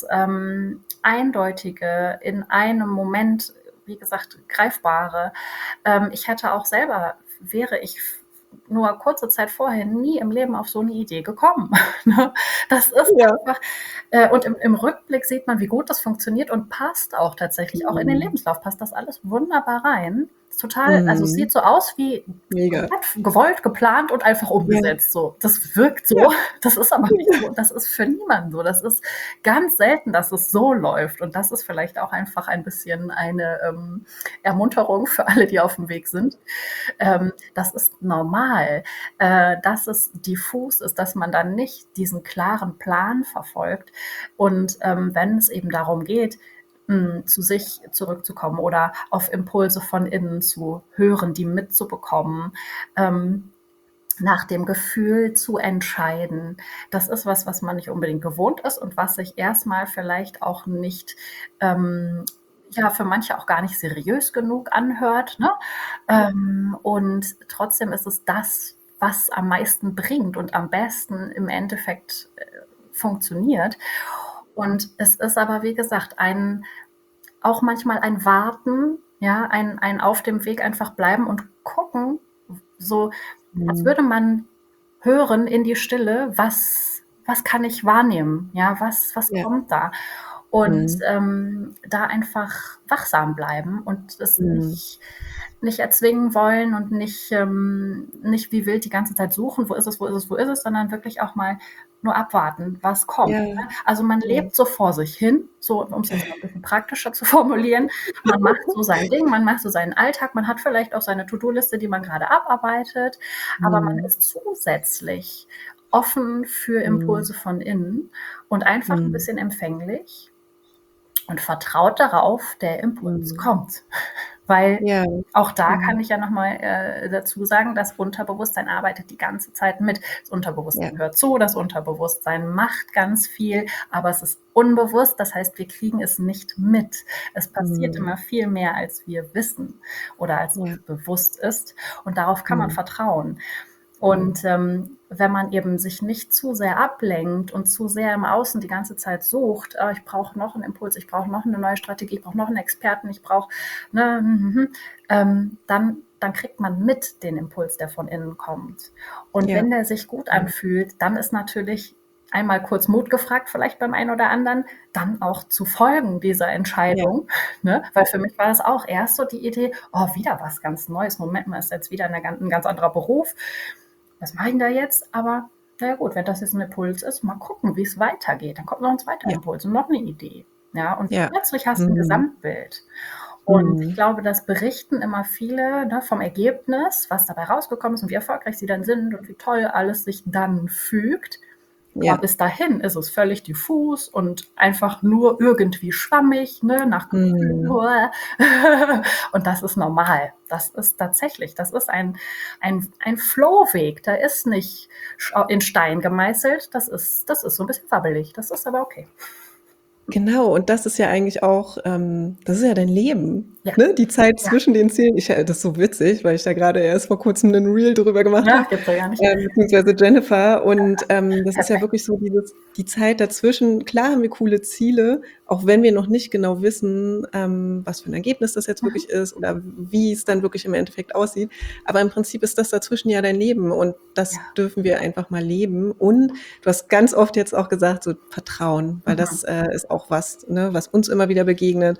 Eindeutige in einem Moment, wie gesagt, Greifbare. Ich hätte auch selber wäre ich nur kurze Zeit vorher nie im Leben auf so eine Idee gekommen. Ne? Das ist ja, einfach und im Rückblick sieht man, wie gut das funktioniert und passt auch tatsächlich. Auch in den mhm, Lebenslauf passt das alles wunderbar rein. Ist total also, es mhm, sieht so aus wie mega. komplett gewollt, geplant und einfach Ja, umgesetzt so. Das wirkt ja, so, das ist aber nicht so. Das ist für niemanden so. Das ist ganz selten, dass es so läuft und das ist vielleicht auch einfach ein bisschen eine, Ermunterung für alle, die auf dem Weg sind. Das ist normal, dass es diffus ist, dass man dann nicht diesen klaren Plan verfolgt. Und wenn es eben darum geht, zu sich zurückzukommen oder auf Impulse von innen zu hören, die mitzubekommen, ähm, nach dem Gefühl zu entscheiden. Das ist was, was man nicht unbedingt gewohnt ist und was sich erstmal vielleicht auch nicht, ja, für manche auch gar nicht seriös genug anhört. Ne? Und trotzdem ist es das, was am meisten bringt und am besten im Endeffekt funktioniert. Und es ist aber, wie gesagt, auch manchmal ein Warten, ja, ein auf dem Weg einfach bleiben und gucken, so als mhm, würde man hören in die Stille, was kann ich wahrnehmen? Ja, was ja, kommt da? Und, mhm, da einfach wachsam bleiben und es mhm, nicht erzwingen wollen und nicht wie wild die ganze Zeit suchen: „Wo ist es, wo ist es, wo ist es?", sondern wirklich auch mal nur abwarten, was kommt, ja, ne? Also, man ja, lebt so vor sich hin, so um's jetzt mal 'n bisschen praktischer zu formulieren. Man macht so sein Ding, man macht so seinen Alltag, man hat vielleicht auch seine To-do-Liste, die man grade abarbeitet, aber man mhm, ist zusätzlich offen für Mhm. Impulse von innen und einfach ein Mhm. bisschen empfänglich und vertraut darauf, der Impuls Mhm. kommt. Weil Ja. auch da Mhm. kann ich ja noch mal, dazu sagen, das Unterbewusstsein arbeitet die ganze Zeit mit. Das Ja. Unterbewusstsein hört zu, das Unterbewusstsein macht ganz viel, aber es ist unbewusst, das heißt, wir kriegen es nicht mit. Es passiert Mhm. immer viel mehr, als wir wissen oder als Ja. uns bewusst ist und darauf kann man Mhm. vertrauen. Mhm. Und wenn man eben sich nicht zu sehr ablenkt und zu sehr im Außen die ganze Zeit sucht, ich brauche noch einen Impuls, ich brauche noch eine neue Strategie, ich brauche noch einen Experten, ich brauche, ne, dann kriegt man mit den Impuls, der von innen kommt. Und Ja. wenn der sich gut Mhm. anfühlt, dann ist natürlich einmal kurz Mut gefragt, vielleicht beim einen oder anderen, dann auch zu folgen dieser Ja. Entscheidung. Ne? Weil für mich war das auch erst so die Idee, oh, wieder was ganz Neues. Moment mal, ist jetzt wieder ein ganz anderer Beruf. Was mache ich denn da jetzt? Aber na ja gut, wenn das jetzt ein Impuls ist, mal gucken, wie es weitergeht. Dann kommt noch ein zweiter Ja. Impuls und noch eine Idee. Ja, und Ja. plötzlich hast du ein Mhm. Gesamtbild. Und ich Mhm. glaube, das berichten immer viele, ne, vom Ergebnis, was dabei rausgekommen ist und wie erfolgreich sie dann sind und wie toll alles sich dann fügt. Aber Ja. bis dahin ist es völlig diffus und einfach nur irgendwie schwammig, ne, nach Gefühl. Mhm. Und das ist normal. Das ist tatsächlich, das ist ein Flowweg. Der ist nicht in Stein gemeißelt. Das ist so ein bisschen wabbelig. Das ist aber okay. Genau, und das ist ja eigentlich auch, das ist ja dein Leben, Ja, ne? Die Zeit ja, zwischen den Zielen. Das ist so witzig, weil ich da gerade erst vor Kurzem 'nen Reel drüber gemacht ja, habe, gibt's ja gar nicht. beziehungsweise Jennifer. Und, das ist ja Perfekt. wirklich so die Zeit dazwischen. Klar haben wir coole Ziele, auch wenn wir noch nicht genau wissen, was für 'n Ergebnis das jetzt Mhm. wirklich ist oder wie es dann wirklich im Endeffekt aussieht. Aber im Prinzip ist das dazwischen ja dein Leben und das Ja. dürfen wir einfach mal leben. Und du hast ganz oft jetzt auch gesagt, so Vertrauen, weil das, Mhm. ist auch was, ne, was uns immer wieder begegnet,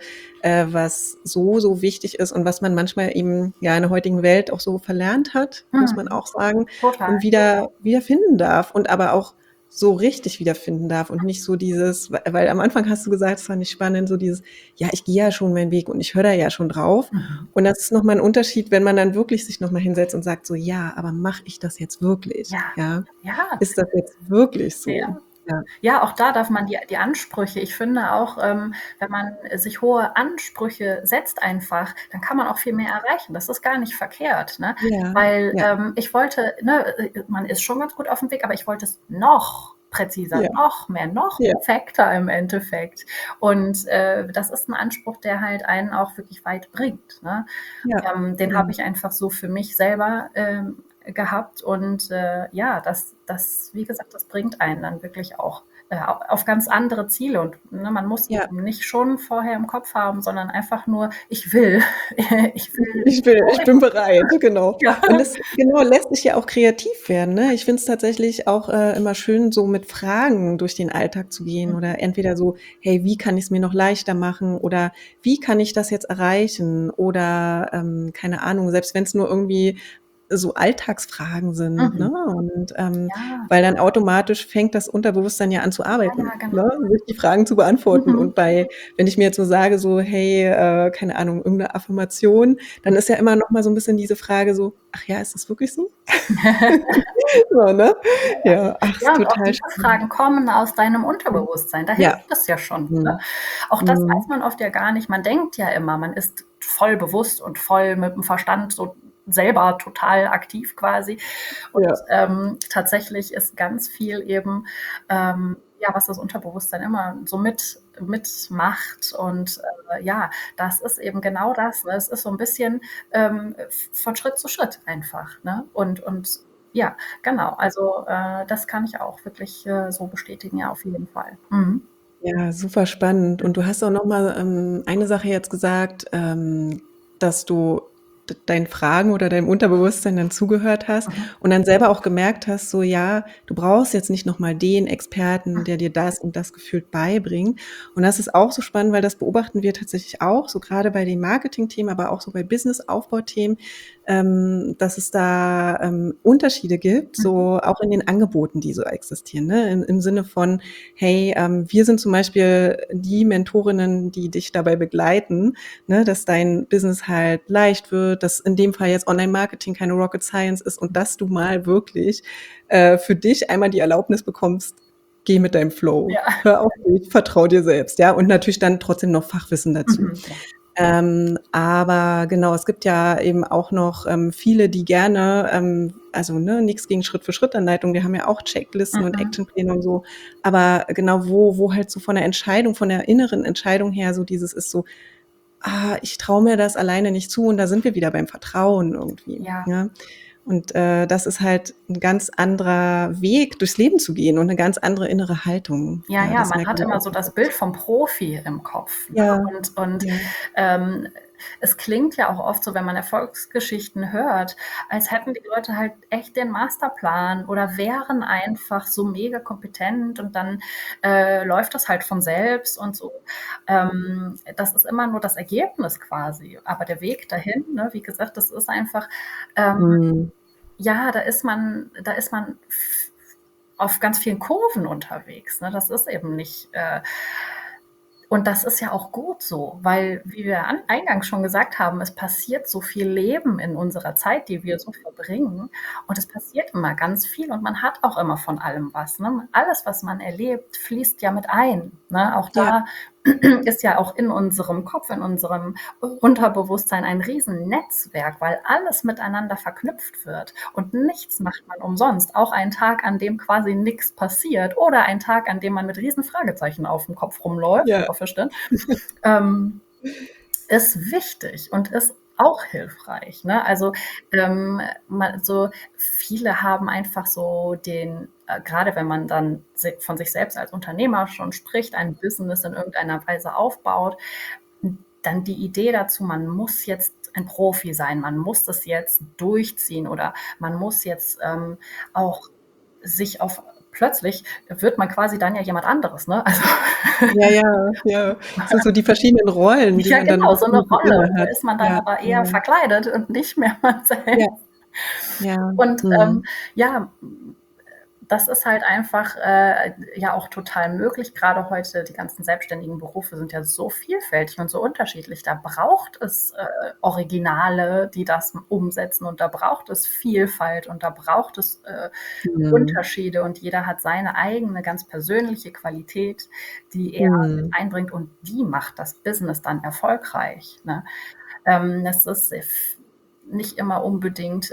was so, so wichtig ist und was man manchmal eben, ja, in der heutigen Welt auch so verlernt hat, muss man Mhm. auch sagen, Total. und wieder finden darf und aber auch so richtig wiederfinden darf und nicht so dieses, weil am Anfang hast du gesagt, das fand ich spannend, so dieses, ja, ich gehe ja schon meinen Weg und ich höre da ja schon drauf. Mhm. Und das ist noch mal 'n Unterschied, wenn man dann wirklich sich noch mal hinsetzt und sagt so: „Ja, aber mache ich das jetzt wirklich? Ja, Ja? ja, Ist das jetzt wirklich so?“ ja. Ja, Ja, auch da darf man die Ansprüche, ich finde auch, wenn man sich hohe Ansprüche setzt einfach, dann kann man auch viel mehr erreichen. Das ist gar nicht verkehrt, ne? ja, Weil, ja, ich wollte, ne, man ist schon ganz gut auf dem Weg, aber ich wollte es noch präziser, ja, noch mehr, noch ja, perfekter im Endeffekt. Und, das ist ein Anspruch, der halt einen auch wirklich weit bringt, ne? ja, Den habe mhm, ich einfach so für mich selber, gehabt und, ja, das wie gesagt, das bringt einen dann wirklich auch, auf ganz andere Ziele und, ne, man muss ja. eben nicht schon vorher im Kopf haben, sondern einfach nur: „Ich will, ich will Ich bin bereit, genau. ja. Und das genau, lässt sich ja auch kreativ werden, ne? Ich finde es tatsächlich auch, immer schön, so mit Fragen durch den Alltag zu gehen oder entweder so: „Hey, wie kann ich's mir noch leichter machen?“ Oder „Wie kann ich das jetzt erreichen?“ Oder, keine Ahnung, selbst wenn's nur irgendwie so Alltagsfragen sind, Mhm. ne? Und, Ja, weil dann automatisch fängt das Unterbewusstsein ja an zu ja, arbeiten, ja, genau. ne, sich die Fragen zu beantworten. Mhm. Und wenn ich mir jetzt so sage, so: „Hey, keine Ahnung, irgend 'ne Affirmation“, dann ist ja immer noch mal so 'n bisschen diese Frage so: „Ach ja, ist das wirklich so?“ So, ne? Ja, ach, ist Ja, und auch total diese spannend. Fragen kommen aus deinem Mhm. Unterbewusstsein. Da Ja. hilft es ja schon, ne? Mhm. Auch das weiß Mhm. man oft ja gar nicht. Man denkt ja immer, man ist voll bewusst und voll mit dem Verstand so selber total aktiv quasi. Und, Ja. tatsächlich ist ganz viel eben, ja, was das Unterbewusstsein immer so mitmacht und, ja, das ist eben genau das, ne? Es ist so ein bisschen, von Schritt zu Schritt einfach, ne? Und ja, genau. Also, das kann ich auch wirklich, so bestätigen, ja, auf jeden Fall. Mhm. Ja, super spannend. Und du hast auch noch mal, eine Sache jetzt gesagt, dass du deinen Fragen oder deinem Unterbewusstsein dann zugehört hast Mhm. und dann selber auch gemerkt hast, so ja, du brauchst jetzt nicht noch mal den Experten, der dir das und das gefühlt beibringt. Und das ist auch so spannend, weil das beobachten wir tatsächlich auch, so gerade bei den Marketing-Themen, aber auch so bei Business-Aufbauthemen, dass es da, Unterschiede gibt, Mhm. so auch in den Angeboten, die so existieren, ne? Im Sinne von: „Hey, wir sind zum Beispiel die Mentorinnen, die dich dabei begleiten, ne, dass dein Business halt leicht wird, Schritt, dass in dem Fall jetzt Online-Marketing keine Rocket Science ist und dass du mal wirklich für dich einmal die Erlaubnis bekommst, geh mit deinem Flow, Ja. hör auf dich, vertrau dir selbst, ja, und natürlich dann trotzdem noch Fachwissen dazu. Ja. Aber genau, es gibt ja eben auch noch viele, die gerne, also nichts gegen Schritt-für-Schritt-Anleitung, wir haben ja auch Checklisten und Actionpläne und so, aber genau, wo halt so von der Entscheidung, von der inneren Entscheidung her so dieses ist so, ich traue mir das alleine nicht zu und da sind wir wieder beim Vertrauen irgendwie. Ja. Und das ist halt ein ganz anderer Weg, durchs Leben zu gehen und eine ganz andere innere Haltung. Ja, Das man merken hat wir immer auch so das total. Bild vom Profi im Kopf, ne? Ja, Und ja, ähm, es klingt ja auch oft so, wenn man Erfolgsgeschichten hört, als hätten die Leute halt echt den Masterplan oder wären einfach so mega kompetent und dann läuft das halt von selbst und so. Das ist immer nur das Ergebnis quasi. Aber der Weg dahin, ne, wie gesagt, das ist einfach, mhm. ja, da ist man auf ganz vielen Kurven unterwegs. Ne? Das ist eben nicht, und das ist ja auch gut so, weil, wie wir eingangs schon gesagt haben, es passiert so viel Leben in unserer Zeit, die wir so verbringen. Und es passiert immer ganz viel und man hat auch immer von allem was. Ne? Alles, was man erlebt, fließt ja mit ein. Ne? Auch Ja, da ist ja auch in unserem Kopf, in unserem Unterbewusstsein ein Riesennetzwerk, weil alles miteinander verknüpft wird und nichts macht man umsonst. Auch ein Tag, an dem quasi nichts passiert oder ein Tag, an dem man mit riesen Fragezeichen auf dem Kopf rumläuft, ja, ist wichtig und ist auch hilfreich. Ne? Also so viele haben einfach so gerade wenn man dann von sich selbst als Unternehmer schon spricht, ein Business in irgendeiner Weise aufbaut, dann die Idee dazu, man muss jetzt ein Profi sein, man muss das jetzt durchziehen oder man muss jetzt auch sich plötzlich wird man quasi dann ja jemand anderes, ne? Also ja, ja, ja. Es sind so die verschiedenen Rollen, die ja, man dann genau, so eine gefühlt Rolle. Und inne da hat. ist man dann Ja, aber eher ja, verkleidet und nicht mehr man ja, selbst. ja, Und mhm. ja, das ist halt einfach ja auch total möglich. Gerade heute, die ganzen selbstständigen Berufe sind ja so vielfältig und so unterschiedlich. Da braucht es Originale, die das umsetzen und da braucht es Vielfalt und da braucht es Mhm. Unterschiede und jeder hat seine eigene ganz persönliche Qualität, die er mit Mhm. einbringt und die macht das Business dann erfolgreich. Ne? Das ist nicht immer unbedingt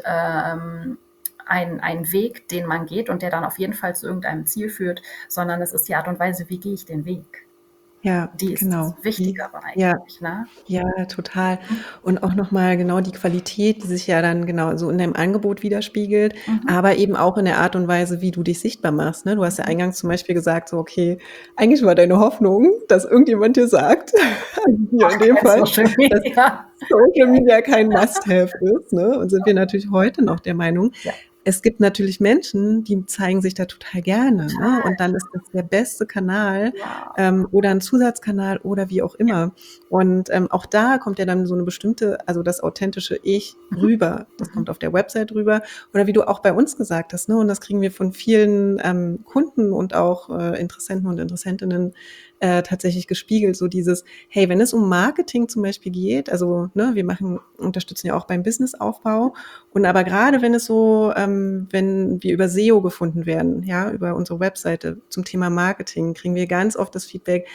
ein Weg, den man geht und der dann auf jeden Fall zu irgendeinem Ziel führt, sondern es ist die Art und Weise, wie gehe ich den Weg. Ja, Die ist das genau. Wichtigere Ja, eigentlich. Ne? ja, total. Und auch noch mal genau die Qualität, die sich ja dann genau so in deinem Angebot widerspiegelt, Mhm. aber eben auch in der Art und Weise, wie du dich sichtbar machst, ne? Du hast ja eingangs zum Beispiel gesagt, so: „Okay, eigentlich war deine Hoffnung, dass irgendjemand dir sagt, hier in dem Kein Fall, Social dass Media. Social Media kein Must-have ist", ne? Und sind wir natürlich heute noch der Meinung. Ja, Es gibt natürlich Menschen, die zeigen sich da total gerne, ne? total. Und dann ist das der beste Kanal, Ja. oder ein Zusatzkanal oder wie auch Ja. immer. Und auch da kommt ja dann so eine bestimmte, also das authentische Ich Mhm. rüber. Das Mhm. kommt auf der Website rüber. Oder wie du auch bei uns gesagt hast, ne? Und das kriegen wir von vielen Kunden und auch Interessenten und Interessentinnen tatsächlich gespiegelt. So dieses, hey, wenn es um Marketing zum Beispiel geht, also wir unterstützen ja auch beim Businessaufbau. Und aber gerade wenn es so, wenn wir über SEO gefunden werden, ja, über unsere Webseite zum Thema Marketing, kriegen wir ganz oft das Feedback,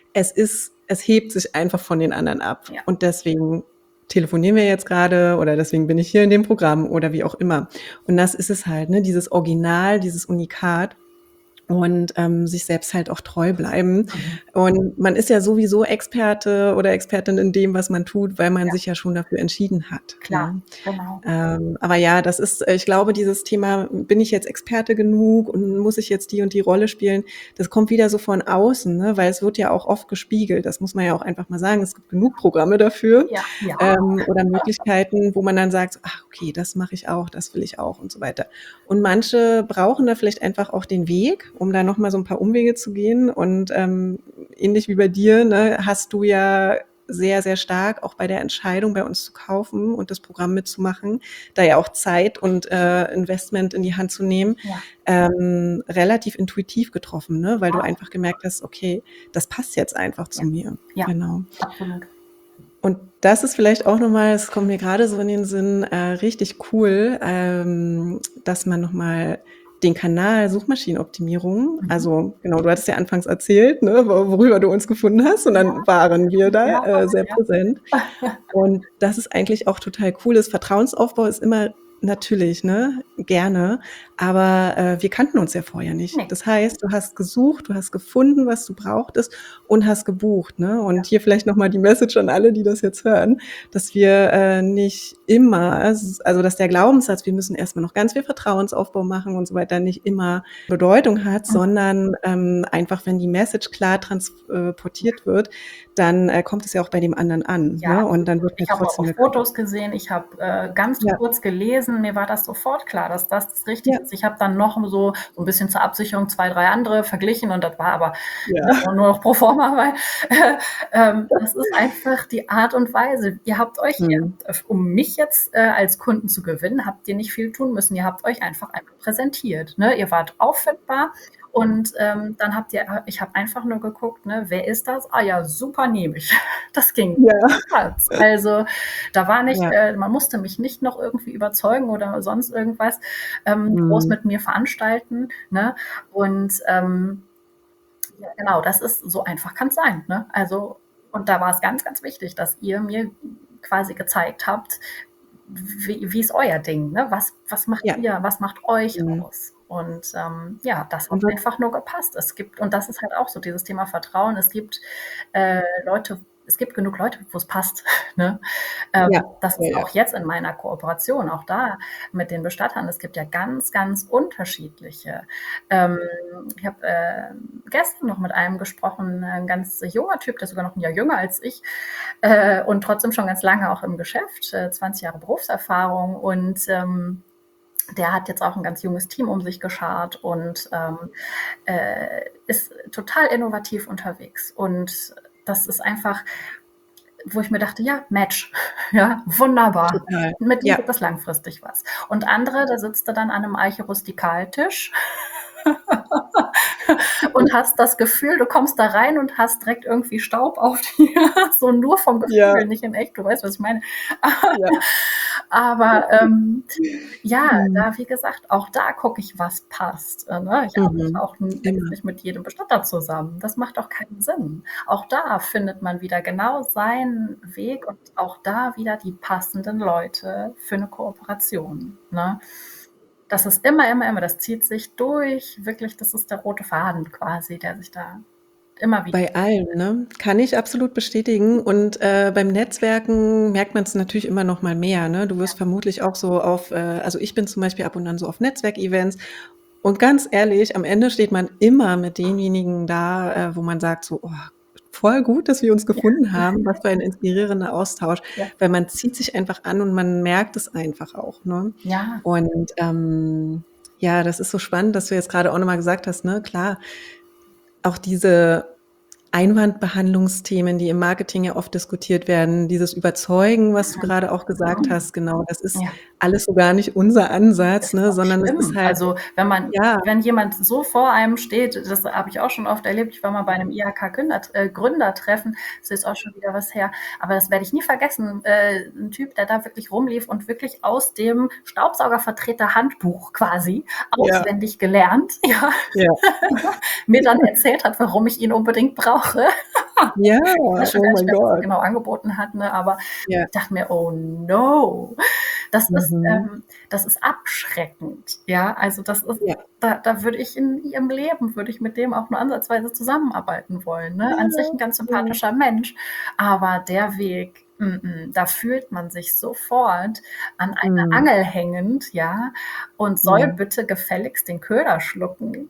es hebt sich einfach von den anderen ab. Ja. Und deswegen telefonieren wir jetzt gerade oder deswegen bin ich hier in dem Programm oder wie auch immer. Und das ist es halt, ne, dieses Original, dieses Unikat und sich selbst halt auch treu bleiben. Mhm. Und man ist ja sowieso Experte oder Expertin in dem, was man tut, weil man Ja, sich ja schon dafür entschieden hat. klar, Ne? genau. Aber ja, das ist, ich glaube, dieses Thema, bin ich jetzt Experte genug und muss ich jetzt die und die Rolle spielen, das kommt wieder so von außen, ne? Weil es wird ja auch oft gespiegelt. Das muss man ja auch einfach mal sagen. Es gibt genug Programme dafür Ja, ja, oder Möglichkeiten, wo man dann sagt, ach okay, das mache ich auch, das will ich auch und so weiter. Und manche brauchen da vielleicht einfach auch den Weg, um da nochmal so ein paar Umwege zu gehen. Und ähnlich wie bei dir, ne, hast du ja sehr, sehr stark auch bei der Entscheidung, bei uns zu kaufen und das Programm mitzumachen, da ja auch Zeit und Investment in die Hand zu nehmen, ja, relativ intuitiv getroffen, ne? Weil du einfach gemerkt hast, okay, das passt jetzt einfach ja, zu mir. ja, Genau. absolut. Und das ist vielleicht auch nochmal, es kommt mir gerade so in den Sinn, richtig cool, dass man nochmal den Kanal Suchmaschinenoptimierung, Mhm. also genau, du hattest ja anfangs erzählt, ne, worüber du uns gefunden hast, und Ja, dann waren wir ja, da sehr ja. präsent. Und das ist eigentlich auch total cool. Das Vertrauensaufbau ist immer natürlich, ne, gerne, aber wir kannten uns ja vorher nicht. Ne, Das heißt, du hast gesucht, du hast gefunden, was du brauchtest und hast gebucht, ne? Und hier vielleicht nochmal die Message an alle, die das jetzt hören, dass wir nicht immer, also dass der Glaubenssatz, wir müssen erstmal noch ganz viel Vertrauensaufbau machen und so weiter, nicht immer Bedeutung hat, mhm. sondern einfach, wenn die Message klar transportiert wird, dann kommt es ja auch bei dem anderen an, Ja, ne? Und dann wird ja ich habe auch trotzdem auf eine, Fotos gesehen, ich habe, ganz ja, kurz gelesen, mir war das sofort klar, dass das ja, Richtige ist. Ich habe dann noch so 'n bisschen zur Absicherung 2, 3 andere verglichen und das war aber, ne, ja, nur noch pro forma, weil, das ist einfach die Art und Weise. Ihr mhm. habt, um mich jetzt, als Kunden zu gewinnen, habt ihr nicht viel tun müssen. Ihr habt euch einfach präsentiert, ne? Ihr wart auffindbar und, dann ich habe einfach nur geguckt, ne, wer ist das? Ah ja, super, nehme ich. Das ging Ja, Platz. Also da war nicht, ja, man musste mich nicht noch irgendwie überzeugen oder sonst irgendwas groß mhm. mit mir veranstalten. Ne? Und ja, genau, das ist so einfach kann es sein. Ne? Also, und da war es ganz, ganz wichtig, dass ihr mir quasi gezeigt habt, wie ist euer Ding? Ne? Was macht Ja, ihr? Was macht euch mhm. aus? Und ja, das hat Und was, einfach nur gepasst. Und das ist halt auch so dieses Thema Vertrauen. Es gibt genug Leute, wo es passt. Ne? ja, Das ja, ist ja, auch jetzt in meiner Kooperation, auch da mit den Bestattern. Es gibt ja ganz, ganz unterschiedliche. Ähm, ich habe gestern noch mit einem gesprochen, ein ganz junger Typ, der sogar noch ein Jahr jünger als ich und trotzdem schon ganz lange auch im Geschäft, 20 Jahre Berufserfahrung und der hat jetzt auch ein ganz junges Team um sich geschart und ist total innovativ unterwegs. Und das ist einfach, wo ich mir dachte, ja, Match, ja, wunderbar. total. Mit dem Ja, gibt es langfristig was. Und andere, da sitzt du dann an einem Eiche-Rustikaltisch und hast das Gefühl, du kommst da rein und hast direkt irgendwie Staub auf dir, so nur vom ja, Gefühl, nicht in echt, du weißt, was ich meine. ja, Aber ja, mhm. da, wie gesagt, auch da gucke ich, was passt. Ne? Ich arbeite Mhm. auch längst Immer. nicht mit jedem Bestatter zusammen. Das macht auch keinen Sinn. Auch da findet man wieder genau seinen Weg und auch da wieder die passenden Leute für eine Kooperation. Ne? Das ist immer, immer, immer, das zieht sich durch. Wirklich, das ist der rote Faden quasi, der sich da immer wieder. Bei allem, ne? Kann ich absolut bestätigen. Und beim Netzwerken merkt man es natürlich immer noch mal mehr, ne? Du wirst vermutlich auch so auf, also ich bin zum Beispiel ab und an so auf Netzwerkevents. Und ganz ehrlich, am Ende steht man immer mit denjenigen da, wo man sagt so, oh, voll gut, dass wir uns Ja, gefunden haben. Was für ein inspirierender Austausch, ja, weil man zieht sich einfach an und man merkt es einfach auch, ne? ja. Und ja, das ist so spannend, dass du jetzt gerade auch nochmal gesagt hast, ne? Klar, auch diese Einwandbehandlungsthemen, die im Marketing ja oft diskutiert werden, dieses Überzeugen, was du gerade auch gesagt Mhm. hast, genau, das ist Ja. alles so gar nicht unser Ansatz, Ist ne, auch sondern es ist schlimm. halt, Also, ja, wenn jemand so vor einem steht, das habe ich auch schon oft erlebt. Ich war mal bei einem IHK Gründertreffen, das ist auch schon wieder was her, aber das werde ich nie vergessen. 'N Typ, der da wirklich rumlief und wirklich aus dem Staubsaugervertreter-Handbuch quasi ja, auswendig gelernt, ja, ja, mir dann erzählt hat, warum ich ihn unbedingt brauche. ja, Ich weiß schon oh gar nicht mein mehr, was er Gott. genau angeboten hat, ne, aber Ja, ich dachte mir: „Oh no." mhm, Das ist abschreckend, ja? Also, das ist ja, da würde ich in ihrem Leben würde ich mit dem auch nur ansatzweise zusammenarbeiten wollen, ne? ja, An sich 'n ganz ja, sympathischer Mensch, aber der Weg, da fühlt man sich sofort an eine mhm, Angel hängend, ja, und soll mhm, bitte gefälligst den Köder schlucken.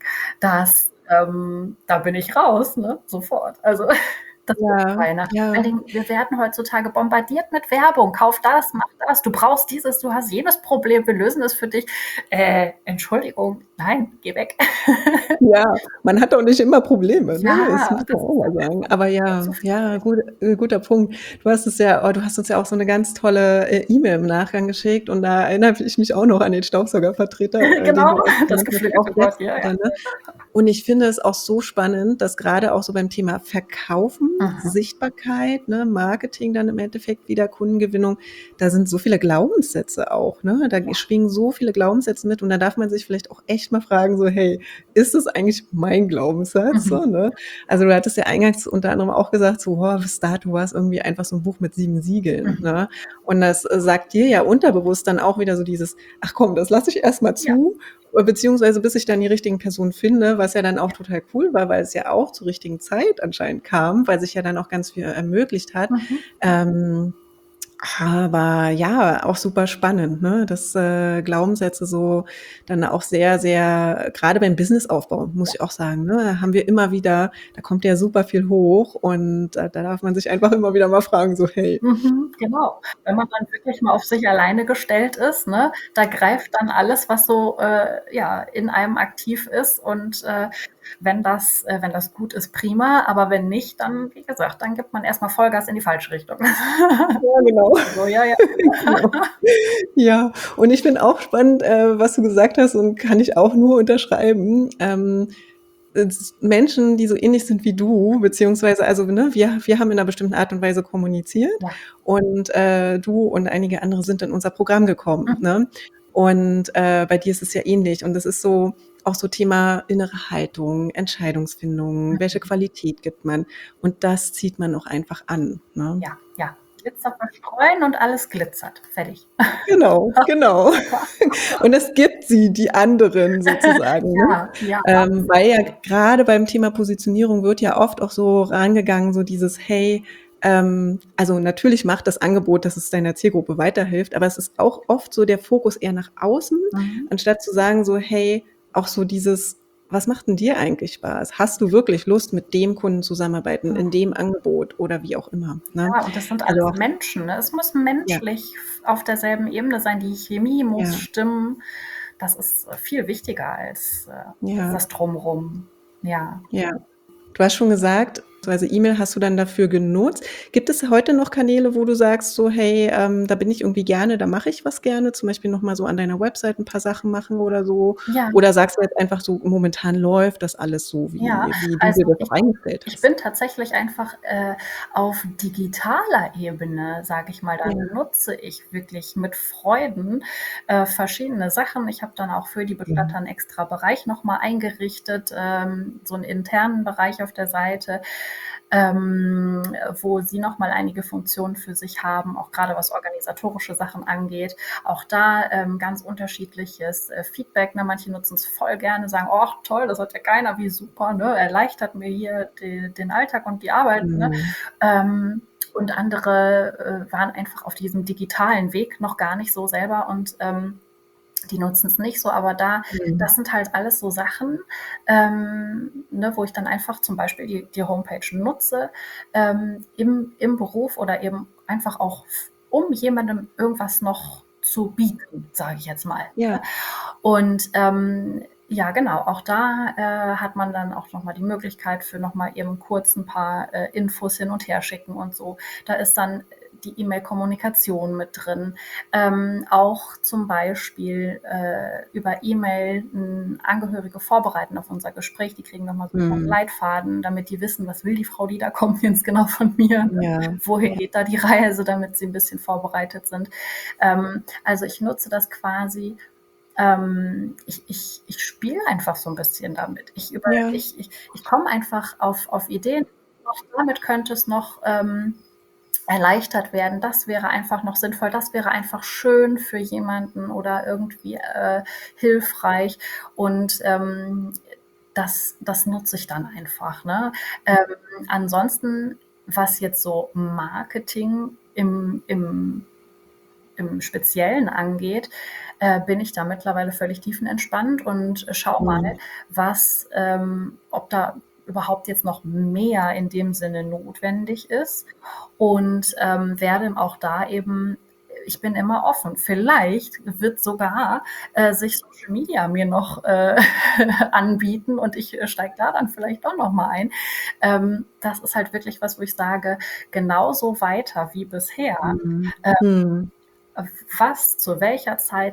Da bin ich raus, ne, sofort. Also, das will ja, keiner. ja, Vor allen Dingen, wir werden heutzutage bombardiert mit Werbung. Kauf das, mach das, du brauchst dieses, du hast jenes Problem, wir lösen es für dich. Entschuldigung, nein, geh weg. ja, man hat doch nicht immer Probleme, ne? Das Ja, muss man das auch ist mal einfach sagen. Aber ja, zu viel. ja, guter Punkt. Du hast uns ja auch so 'ne ganz tolle, E-Mail im Nachgang geschickt und da erinnere ich mich auch noch an den Staubsaugervertreter, den Genau, du auch das genannt hast, auch geflügelte Wort, ja, ja. jetzt gerade, ne? Und ich finde es auch so spannend, dass gerade auch so beim Thema Verkaufen, Mhm. Sichtbarkeit, ne, Marketing dann im Endeffekt wieder Kundengewinnung, da sind so viele Glaubenssätze auch, ne? Da Ja. schwingen so viele Glaubenssätze mit und da darf man sich vielleicht auch echt mal fragen, so, hey, ist das eigentlich mein Glaubenssatz, Mhm. so, ne? Also du hattest ja eingangs unter anderem auch gesagt, so, oh, bis dato war es irgendwie einfach so ein Buch mit 7 Siegeln, Mhm. ne? Und das sagt dir ja unterbewusst dann auch wieder so dieses, ach komm, das lasse ich erst mal Ja. zu, beziehungsweise bis ich dann die richtigen Personen finde, was ja dann auch total cool war, weil es ja auch zur richtigen Zeit anscheinend kam, weil sich ja dann auch ganz viel ermöglicht hat. Mhm. Ähm, aber ja, auch super spannend, ne? Dass Glaubenssätze so dann auch sehr, sehr, gerade beim Businessaufbau, muss Ja. ich auch sagen, ne, da haben wir immer wieder, da kommt ja super viel hoch und da darf man sich einfach immer wieder mal fragen, so, hey, Mhm, genau. Wenn man dann wirklich mal auf sich alleine gestellt ist, ne, da greift dann alles, was so, ja, in einem aktiv ist und, wenn das gut ist, prima, aber wenn nicht, dann, wie gesagt, dann gibt man erst mal Vollgas in die falsche Richtung. ja, genau. So, ja, ja. Genau. Ja, und ich finde auch spannend, was du gesagt hast und kann ich auch nur unterschreiben. Menschen, die so ähnlich sind wie du, beziehungsweise, also, ne, wir haben in einer bestimmten Art und Weise kommuniziert Ja. und du und einige andere sind in unser Programm gekommen, Mhm. ne? Und bei dir ist es ja ähnlich. Und das ist so auch so Thema innere Haltung, Entscheidungsfindung, welche Mhm. Qualität gibt man? Und das zieht man auch einfach an, ne? Ja, ja. Glitzer verstreuen und alles glitzert. Fertig. Genau, genau. Super. Und es gibt sie, die anderen sozusagen, ne? Ja, ja, Weil ja grade beim Thema Positionierung wird ja oft auch so rangegangen, so dieses: „Hey, also natürlich macht das Angebot, dass es deiner Zielgruppe weiterhilft, aber es ist auch oft so der Fokus eher nach außen, mhm. anstatt zu sagen so: „Hey", auch so dieses: „Was macht 'n dir eigentlich Spaß? Hast du wirklich Lust, mit dem Kunden zusammenarbeiten, in Mhm. dem Angebot" oder wie auch immer, ne? Ja, und das sind Also alles auch Menschen, ne? Es muss ja, menschlich auf derselben Ebene sein. Die Chemie muss ja, stimmen. Das ist viel wichtiger als ja, das Drumrum. Ja. ja. Du hast schon gesagt, also E-Mail hast du dann dafür genutzt. Gibt es heute noch Kanäle, wo du sagst so: „Hey, da bin ich irgendwie gerne, da mache ich was gerne", zum Beispiel noch mal so an deiner Website 'n paar Sachen machen oder so? Ja, Oder sagst du jetzt einfach so, momentan läuft das alles so, ja. wie du dir Also, das auch eingestellt ich hast? bin tatsächlich einfach, auf digitaler Ebene, sage ich mal, da Ja. nutze ich wirklich mit Freuden, verschiedene Sachen. Ich habe dann auch für die Mhm. Bestatter 'n extra Bereich noch mal eingerichtet, so 'n internen Bereich auf der Seite, wo sie noch mal einige Funktionen für sich haben, auch grade was organisatorische Sachen angeht. Auch da, ganz unterschiedliches, Feedback, ne? Manche nutzen's voll gerne, sagen: „Och, toll, das hat ja keiner, wie super, ne? Erleichtert mir hier den Alltag und die Arbeit", ne? Mhm. Und andere, waren einfach auf diesem digitalen Weg noch gar nicht so selber und, die nutzen es nicht so, aber Mhm. das sind halt alles so Sachen, ne, wo ich dann einfach zum Beispiel die Homepage nutze, im Beruf oder eben einfach auch, um jemandem irgendwas noch zu bieten, sage ich jetzt mal. Ja, Ne? Und ja, genau, auch da hat man dann auch nochmal die Möglichkeit für nochmal eben kurz ein paar Infos hin und her schicken und so. Da ist dann die E-Mail-Kommunikation mit drin. Auch zum Beispiel über E-Mail Angehörige vorbereiten auf unser Gespräch. Die kriegen nochmal so einen mhm. Leitfaden, damit die wissen, was will die Frau, die da kommt jetzt genau von mir. Ne? Ja, Wohin ja, geht da die Reise, damit sie ein bisschen vorbereitet sind. Also ich nutze das quasi, ich spiele einfach so ein bisschen damit. ja, Ich komme einfach auf Ideen. Auch damit könnte es noch erleichtert werden. Das wäre einfach noch sinnvoll. Das wäre einfach schön für jemanden oder irgendwie hilfreich. Und das nutze ich dann einfach. Ne? Ansonsten, was jetzt so Marketing im Speziellen angeht, bin ich da mittlerweile völlig tiefenentspannt und schau mal, mhm. ob da überhaupt jetzt noch mehr in dem Sinne notwendig ist und werde auch da eben, ich bin immer offen. Vielleicht wird sogar sich Social Media mir noch anbieten und ich steige da dann vielleicht doch noch mal ein. Das ist halt wirklich was, wo ich sage, genauso weiter wie bisher. Mhm. Mhm. Was zu welcher Zeit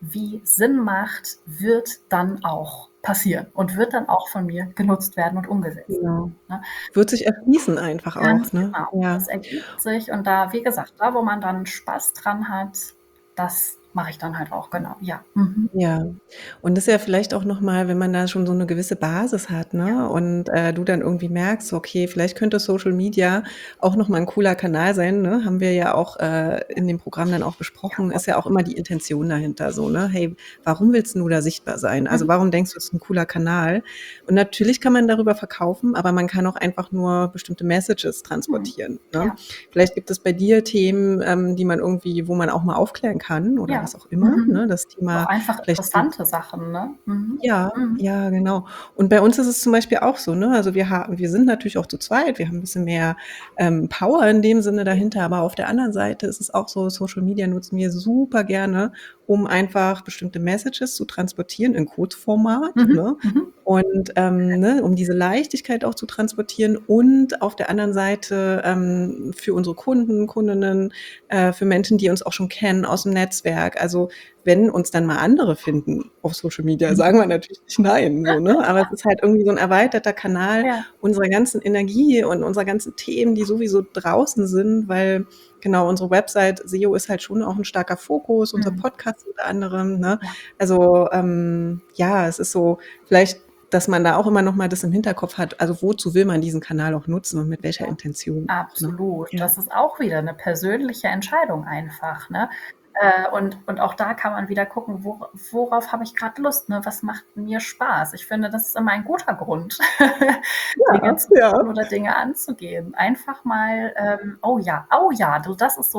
wie Sinn macht, wird dann auch passieren und wird dann auch von mir genutzt werden und umgesetzt. Genau. Ne? Wird sich erschließen einfach auch, Ganz ne? genau. Ja. Das ergibt sich und da, wie gesagt, da, wo man dann Spaß dran hat, das mache ich dann halt auch, genau. Ja. Mhm. Ja, und das ist ja vielleicht auch noch mal, wenn man da schon so 'ne gewisse Basis hat, ne, und, du dann irgendwie merkst, so, okay, vielleicht könnte Social Media auch noch mal 'n cooler Kanal sein, ne? Haben wir ja auch, in dem Programm dann auch Ja, besprochen, voll. ist ja auch immer die Intention dahinter so, ne? Hey, warum willst 'n du da sichtbar sein? Also, Mhm. warum denkst du, es ist 'n cooler Kanal? Und natürlich kann man darüber verkaufen, aber man kann auch einfach nur bestimmte Messages Mhm. transportieren, ne? Ja, Vielleicht gibt es bei dir Themen, die man irgendwie wo man auch mal aufklären kann oder ja. was auch immer, Mhm. ne? Das Auch Thema einfach vielleicht sind interessante Sachen, ne? Mhm. ja, Mhm. ja, genau. Und bei uns ist es zum Beispiel auch so, ne? Also, wir sind natürlich auch zu zweit, wir haben 'n bisschen mehr, Power in dem Sinne dahinter, aber auf der anderen Seite ist es auch so, Social Media nutzen wir super gerne, um einfach bestimmte Messages zu transportieren in Kurzformat, Mhm. ne? Mhm. Und, ne, um diese Leichtigkeit auch zu transportieren und auf der anderen Seite, für unsere Kunden, Kundinnen, für Menschen, die uns auch schon kennen aus'm Netzwerk. Also, wenn uns dann mal andere finden auf Social Media, sagen wir Mhm. natürlich nicht nein, so, ne? Aber es ist halt irgendwie so 'n erweiterter Kanal Ja. unserer ganzen Energie und unserer ganzen Themen, die sowieso draußen sind, weil genau, unsere Website SEO ist halt schon auch 'n starker Fokus, unser Mhm. Podcast unter anderem, ne? Ja, Also, ja, es ist so vielleicht, dass man da auch immer noch mal das im Hinterkopf hat, also, wozu will man diesen Kanal auch nutzen und mit welcher ja, Intention, ne? absolut. Ja. Das ist auch wieder 'ne persönliche Entscheidung einfach, ne? Und auch da kann man wieder gucken, worauf habe ich grad Lust, ne? Was macht mir Spaß? Ich finde, das ist immer ein guter Grund, Dinge Ja, zu ja. tun oder Dinge anzugehen. Einfach mal, oh ja, du, das ist so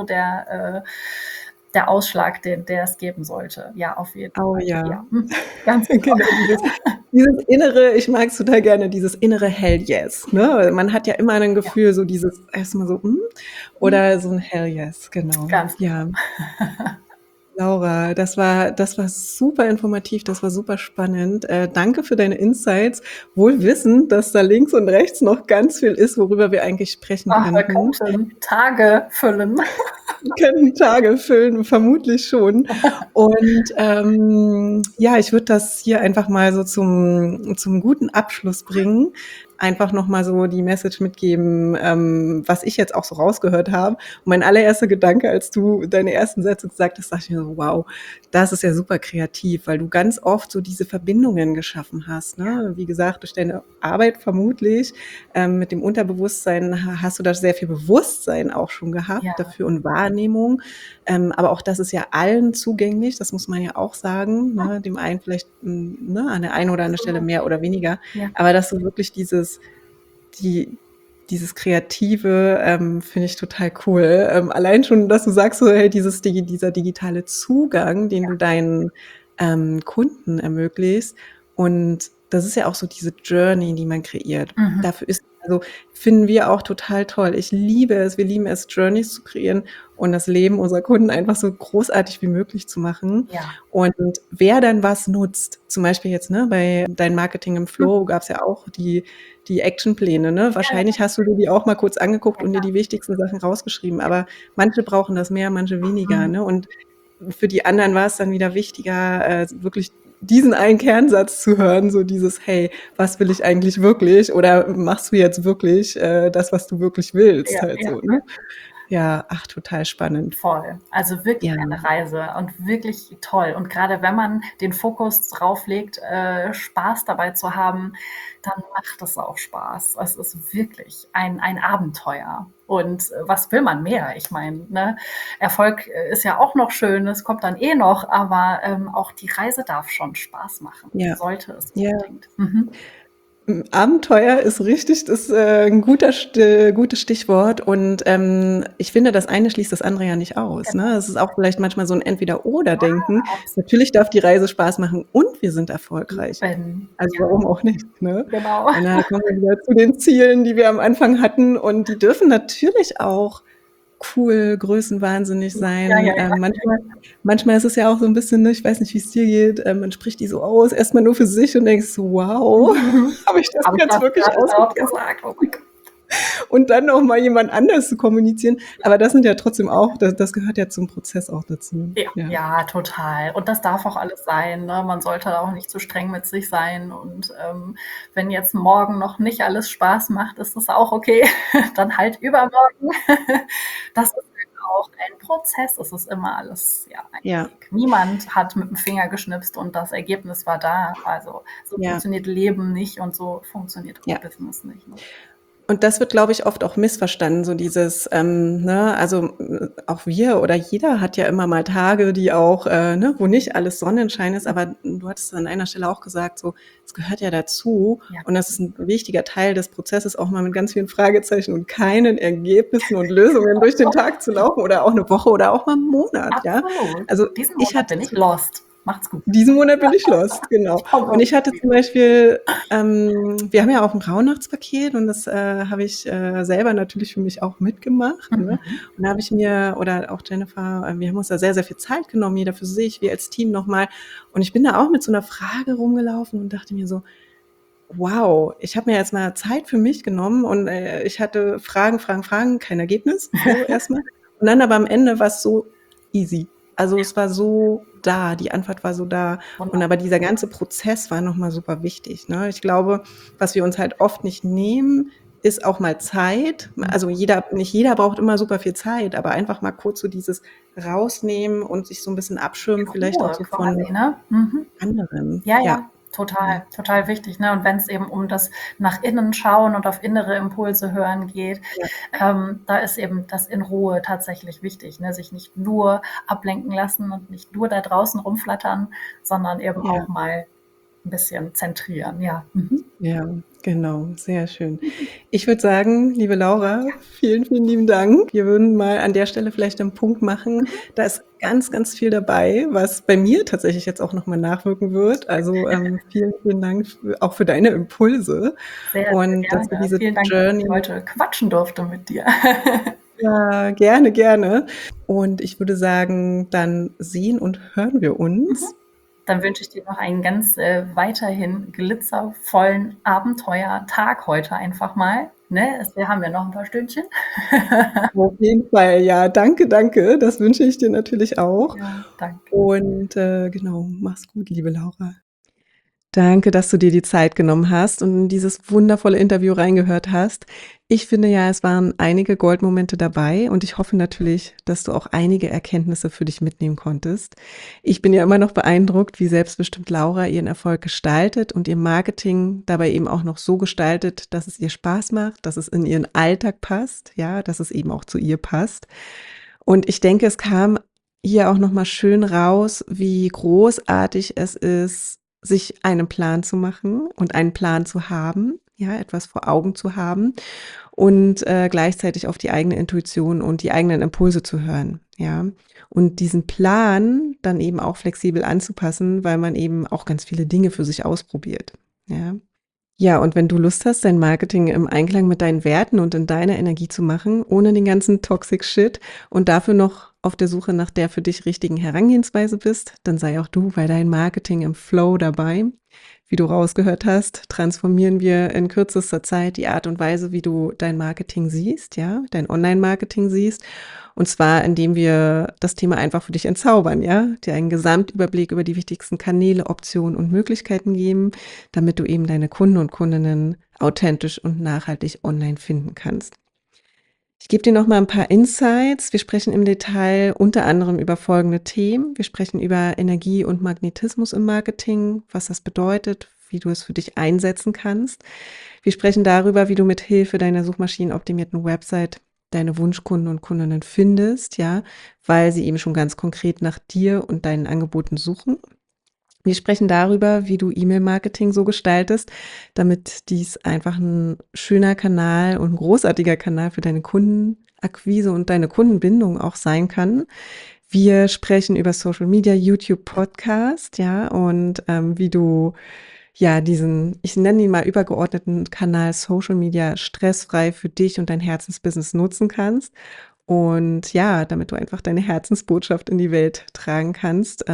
der Ausschlag, der es geben sollte. Ja, auf jeden Oh Fall. ja. Ja, mhm, ganz genau. Genau, dieses innere ich mag es total gerne, dieses innere Hell yes, ne? Man hat ja immer 'nen Ja, Gefühl, so dieses erst mal so, mhm, oder so 'n Hell yes, genau. ganz Ja. genau. Laura, das war super informativ, das war super spannend. Danke für deine Insights, wohl wissend, dass da links und rechts noch ganz viel ist, worüber wir eigentlich sprechen Ach, wir könnten. könnten Tage füllen. Wir könnten Tage füllen, vermutlich schon. Und, ja, ich würde das hier einfach mal so zum guten Abschluss bringen. Einfach noch mal so die Message mitgeben, was ich jetzt auch so rausgehört habe. Und mein allererster Gedanke, als du deine ersten Sätze gesagt hast, dachte ich mir so: „Wow, das ist ja super kreativ“, weil du ganz oft so diese Verbindungen geschaffen hast, ne? Wie gesagt, durch deine Arbeit vermutlich, mit dem Unterbewusstsein hast du da sehr viel Bewusstsein auch schon gehabt Ja, dafür und Wahrnehmung. Aber auch das ist ja allen zugänglich, das muss man ja auch sagen, ne? Dem einen vielleicht, ne, an der einen oder anderen Stelle absolut. mehr oder weniger. Ja. Aber dass du wirklich die dieses Kreative, finde ich total cool. Allein schon, dass du sagst so, hey, dieser digitale Zugang, den du deinen, Kunden ermöglichst. Und das ist ja auch so diese Journey, die man kreiert. Mhm. Dafür ist also, finden wir auch total toll. Ich liebe es, wir lieben es, Journeys zu kreieren und das Leben unserer Kunden einfach so großartig wie möglich zu machen. Ja. Und wer dann was nutzt, zum Beispiel jetzt, ne, bei Dein Marketing im Mhm. Flow gab's ja auch die Actionpläne, ne? Ja, ja, Wahrscheinlich hast du dir die auch mal kurz angeguckt ja, und dir klar. die wichtigsten Sachen rausgeschrieben, aber manche brauchen das mehr, manche weniger, Mhm. ne? Und für die anderen war es dann wieder wichtiger, wirklich diesen einen Kernsatz zu hören, so dieses: „Hey, was will ich eigentlich wirklich?“ Oder machst du jetzt wirklich, das, was du wirklich willst Ja, halt ja. so, ne? Ja, ach, total spannend. Voll. Also wirklich Ja, eine Reise und wirklich toll. Und grade wenn man den Fokus drauf legt, Spaß dabei zu haben, dann macht es auch Spaß. Es ist wirklich ein Abenteuer. Und, was will man mehr? Ich meine, ne, Erfolg, ist ja auch noch schön, es kommt dann eh noch, aber, auch die Reise darf schon Spaß machen. ja, Sollte es ja. unbedingt. Mhm. Abenteuer ist richtig, das ist, 'n gutes Stichwort und, ich finde, das eine schließt das andere ja nicht aus, ne? Genau. Es ist auch vielleicht manchmal so 'n Entweder-Oder-Denken. Absolut. Natürlich darf die Reise Spaß machen und wir sind erfolgreich. Eben. Also, warum auch nicht, ne? Genau. Und da kommen wir wieder zu den Zielen, die wir am Anfang hatten und die dürfen natürlich auch cool, größenwahnsinnig Ja, sein. ja, ja. Manchmal ist es ja auch so 'n bisschen, ne, ich weiß nicht, wie's dir geht, man spricht die so aus, erst mal nur für sich und denkst so: „Wow, Mhm. habe ich das Habe ich jetzt das wirklich gerade laut ausgesprochen?“ gesagt? Oh mein Gott. und dann noch mal jemand anders zu kommunizieren. Aber das sind ja trotzdem auch, das gehört ja zum Prozess auch dazu. Ja, Ja. ja, total. Und das darf auch alles sein, ne? Man sollte auch nicht zu streng mit sich sein. Und wenn jetzt morgen noch nicht alles Spaß macht, ist das auch okay. Dann halt übermorgen. Das ist halt auch ein Prozess. Es ist immer alles ja ein Ja, Weg. Niemand hat mit dem Finger geschnipst und das Ergebnis war da. Also so ja, funktioniert Leben nicht und so funktioniert auch ja. Business nicht. Ne? Und das wird, glaube ich, oft auch missverstanden, so dieses, ne, also auch wir oder jeder hat ja immer mal Tage, die auch, ne, wo nicht alles Sonnenschein ist, aber du hattest an einer Stelle auch gesagt, so, es gehört ja dazu Ja. und das ist ein wichtiger Teil des Prozesses, auch mal mit ganz vielen Fragezeichen und keinen Ergebnissen und Lösungen durch den Tag zu laufen oder auch eine Woche oder auch mal einen Monat, ja. Absolut. Also Diesen ich Monat hatte bin ich lost. Macht's gut. diesen Monat bin ich lost, genau. Ich komme Und ich hatte irgendwie zum Beispiel, wir haben ja auch ein Rauhnachtspaket und das habe ich selber natürlich für mich auch mitgemacht. wieder. Ne? Und da habe ich mir, oder auch Jennifer, wir haben uns da sehr, sehr viel Zeit genommen, jeder für sich, wir als Team nochmal. Und ich bin da auch mit so einer Frage rumgelaufen und dachte mir so, wow, ich habe mir jetzt mal Zeit für mich genommen und ich hatte Fragen, kein Ergebnis, so erstmal. Und dann aber am Ende war es so easy. Also es war so da, die Antwort war so da. Und aber dieser ganze Prozess war nochmal super wichtig. Ne? Ich glaube, was wir uns halt oft nicht nehmen, ist auch mal Zeit. Also nicht jeder braucht immer super viel Zeit, aber einfach mal kurz so dieses rausnehmen und sich so ein bisschen abschirmen, vielleicht auch Ruhe so quasi, von ne? Mhm. anderen. Ja, Ja. ja, total, total wichtig. Ne? Und wenn es eben um das nach innen schauen und auf innere Impulse hören geht, Ja. da ist eben das in Ruhe tatsächlich wichtig. Ne? Sich nicht nur ablenken lassen und nicht nur da draußen rumflattern, sondern eben Ja. auch mal ein bisschen zentrieren. Ja. Mhm. Ja, genau, sehr schön. Ich würde sagen, liebe Laura, vielen, vielen lieben Dank. Wir würden mal an der Stelle vielleicht einen Punkt machen. Da ist ganz, ganz viel dabei, was bei mir tatsächlich jetzt auch nochmal nachwirken wird. Also vielen, vielen Dank auch für deine Impulse Sehr, sehr und dass wir gerne. diese Vielen Dank, dass ich Journey, heute quatschen durfte mit dir. ja, gerne, gerne. Und ich würde sagen, dann sehen und hören wir uns. Dann wünsche ich dir noch einen ganz weiterhin glitzervollen Abenteuertag heute einfach mal. Ne? Wir haben ja noch ein paar Stündchen. Auf jeden Fall, ja, danke, danke. Das wünsche ich dir natürlich auch. Ja, danke. Und genau, mach's gut, liebe Laura. Danke, dass du dir die Zeit genommen hast und in dieses wundervolle Interview reingehört hast. Ich finde ja, es waren einige Goldmomente dabei und ich hoffe natürlich, dass du auch einige Erkenntnisse für dich mitnehmen konntest. Ich bin ja immer noch beeindruckt, wie selbstbestimmt Laura ihren Erfolg gestaltet und ihr Marketing dabei eben auch noch so gestaltet, dass es ihr Spaß macht, dass es in ihren Alltag passt, ja, dass es eben auch zu ihr passt. Und ich denke, es kam hier auch nochmal schön raus, wie großartig es ist, sich einen Plan zu machen und einen Plan zu haben, ja, etwas vor Augen zu haben und gleichzeitig auf die eigene Intuition und die eigenen Impulse zu hören, ja. Und diesen Plan dann eben auch flexibel anzupassen, weil man eben auch ganz viele Dinge für sich ausprobiert, ja. Ja, und wenn du Lust hast, dein Marketing im Einklang mit deinen Werten und in deiner Energie zu machen, ohne den ganzen Toxic Shit und dafür noch auf der Suche nach der für dich richtigen Herangehensweise bist, dann sei auch du bei deinem Marketing im Flow dabei. Wie du rausgehört hast, transformieren wir in kürzester Zeit die Art und Weise, wie du dein Marketing siehst, ja, dein Online-Marketing siehst. Und zwar, indem wir das Thema einfach für dich entzaubern, ja, dir einen Gesamtüberblick über die wichtigsten Kanäle, Optionen und Möglichkeiten geben, damit du eben deine Kunden und Kundinnen authentisch und nachhaltig online finden kannst. Ich gebe dir noch mal ein paar Insights. Wir sprechen im Detail unter anderem über folgende Themen. Wir sprechen über Energie und Magnetismus im Marketing, was das bedeutet, wie du es für dich einsetzen kannst. Wir sprechen darüber, wie du mit Hilfe deiner suchmaschinenoptimierten Website deine Wunschkunden und Kundinnen findest, ja, weil sie eben schon ganz konkret nach dir und deinen Angeboten suchen. Wir sprechen darüber, wie du E-Mail-Marketing so gestaltest, damit dies einfach ein schöner Kanal und ein großartiger Kanal für deine Kundenakquise und deine Kundenbindung auch sein kann. Wir sprechen über Social Media, YouTube, Podcast, ja, und wie du ja diesen, ich nenne ihn mal übergeordneten Kanal Social Media stressfrei für dich und dein Herzensbusiness nutzen kannst. Und ja, damit du einfach deine Herzensbotschaft in die Welt tragen kannst,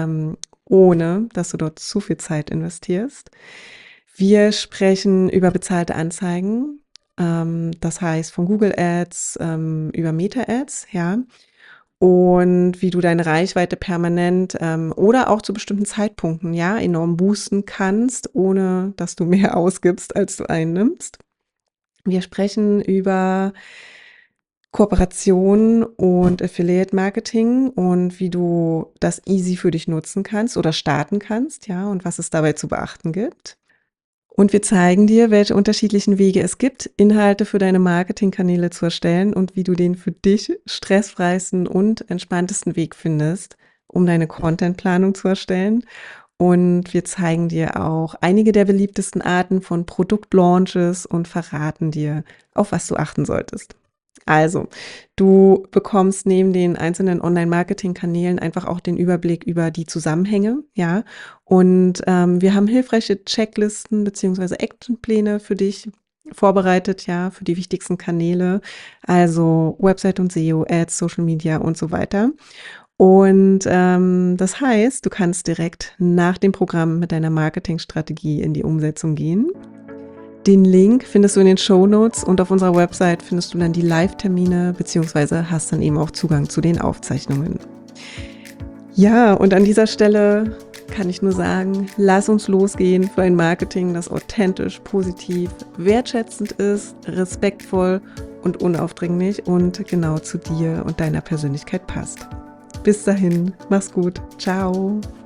ohne dass du dort zu viel Zeit investierst. Wir sprechen über bezahlte Anzeigen, das heißt von Google Ads über Meta Ads, ja, und wie du deine Reichweite permanent oder auch zu bestimmten Zeitpunkten, ja, enorm boosten kannst, ohne dass du mehr ausgibst, als du einnimmst. Wir sprechen über Kooperation und Affiliate Marketing und wie du das easy für dich nutzen kannst oder starten kannst, ja, und was es dabei zu beachten gibt. Und wir zeigen dir, welche unterschiedlichen Wege es gibt, Inhalte für deine Marketingkanäle zu erstellen und wie du den für dich stressfreisten und entspanntesten Weg findest, um deine Contentplanung zu erstellen. Und wir zeigen dir auch einige der beliebtesten Arten von Produktlaunches und verraten dir, auf was du achten solltest. Also, du bekommst neben den einzelnen Online-Marketing-Kanälen einfach auch den Überblick über die Zusammenhänge, ja. Und wir haben hilfreiche Checklisten beziehungsweise Actionpläne für dich vorbereitet, ja, für die wichtigsten Kanäle, also Website und SEO, Ads, Social Media und so weiter. Und das heißt, du kannst direkt nach dem Programm mit deiner Marketingstrategie in die Umsetzung gehen. Den Link findest du in den Shownotes und auf unserer Website findest du dann die Live-Termine beziehungsweise hast dann eben auch Zugang zu den Aufzeichnungen. Ja, und an dieser Stelle kann ich nur sagen, lass uns losgehen für ein Marketing, das authentisch, positiv, wertschätzend ist, respektvoll und unaufdringlich und genau zu dir und deiner Persönlichkeit passt. Bis dahin, mach's gut, ciao.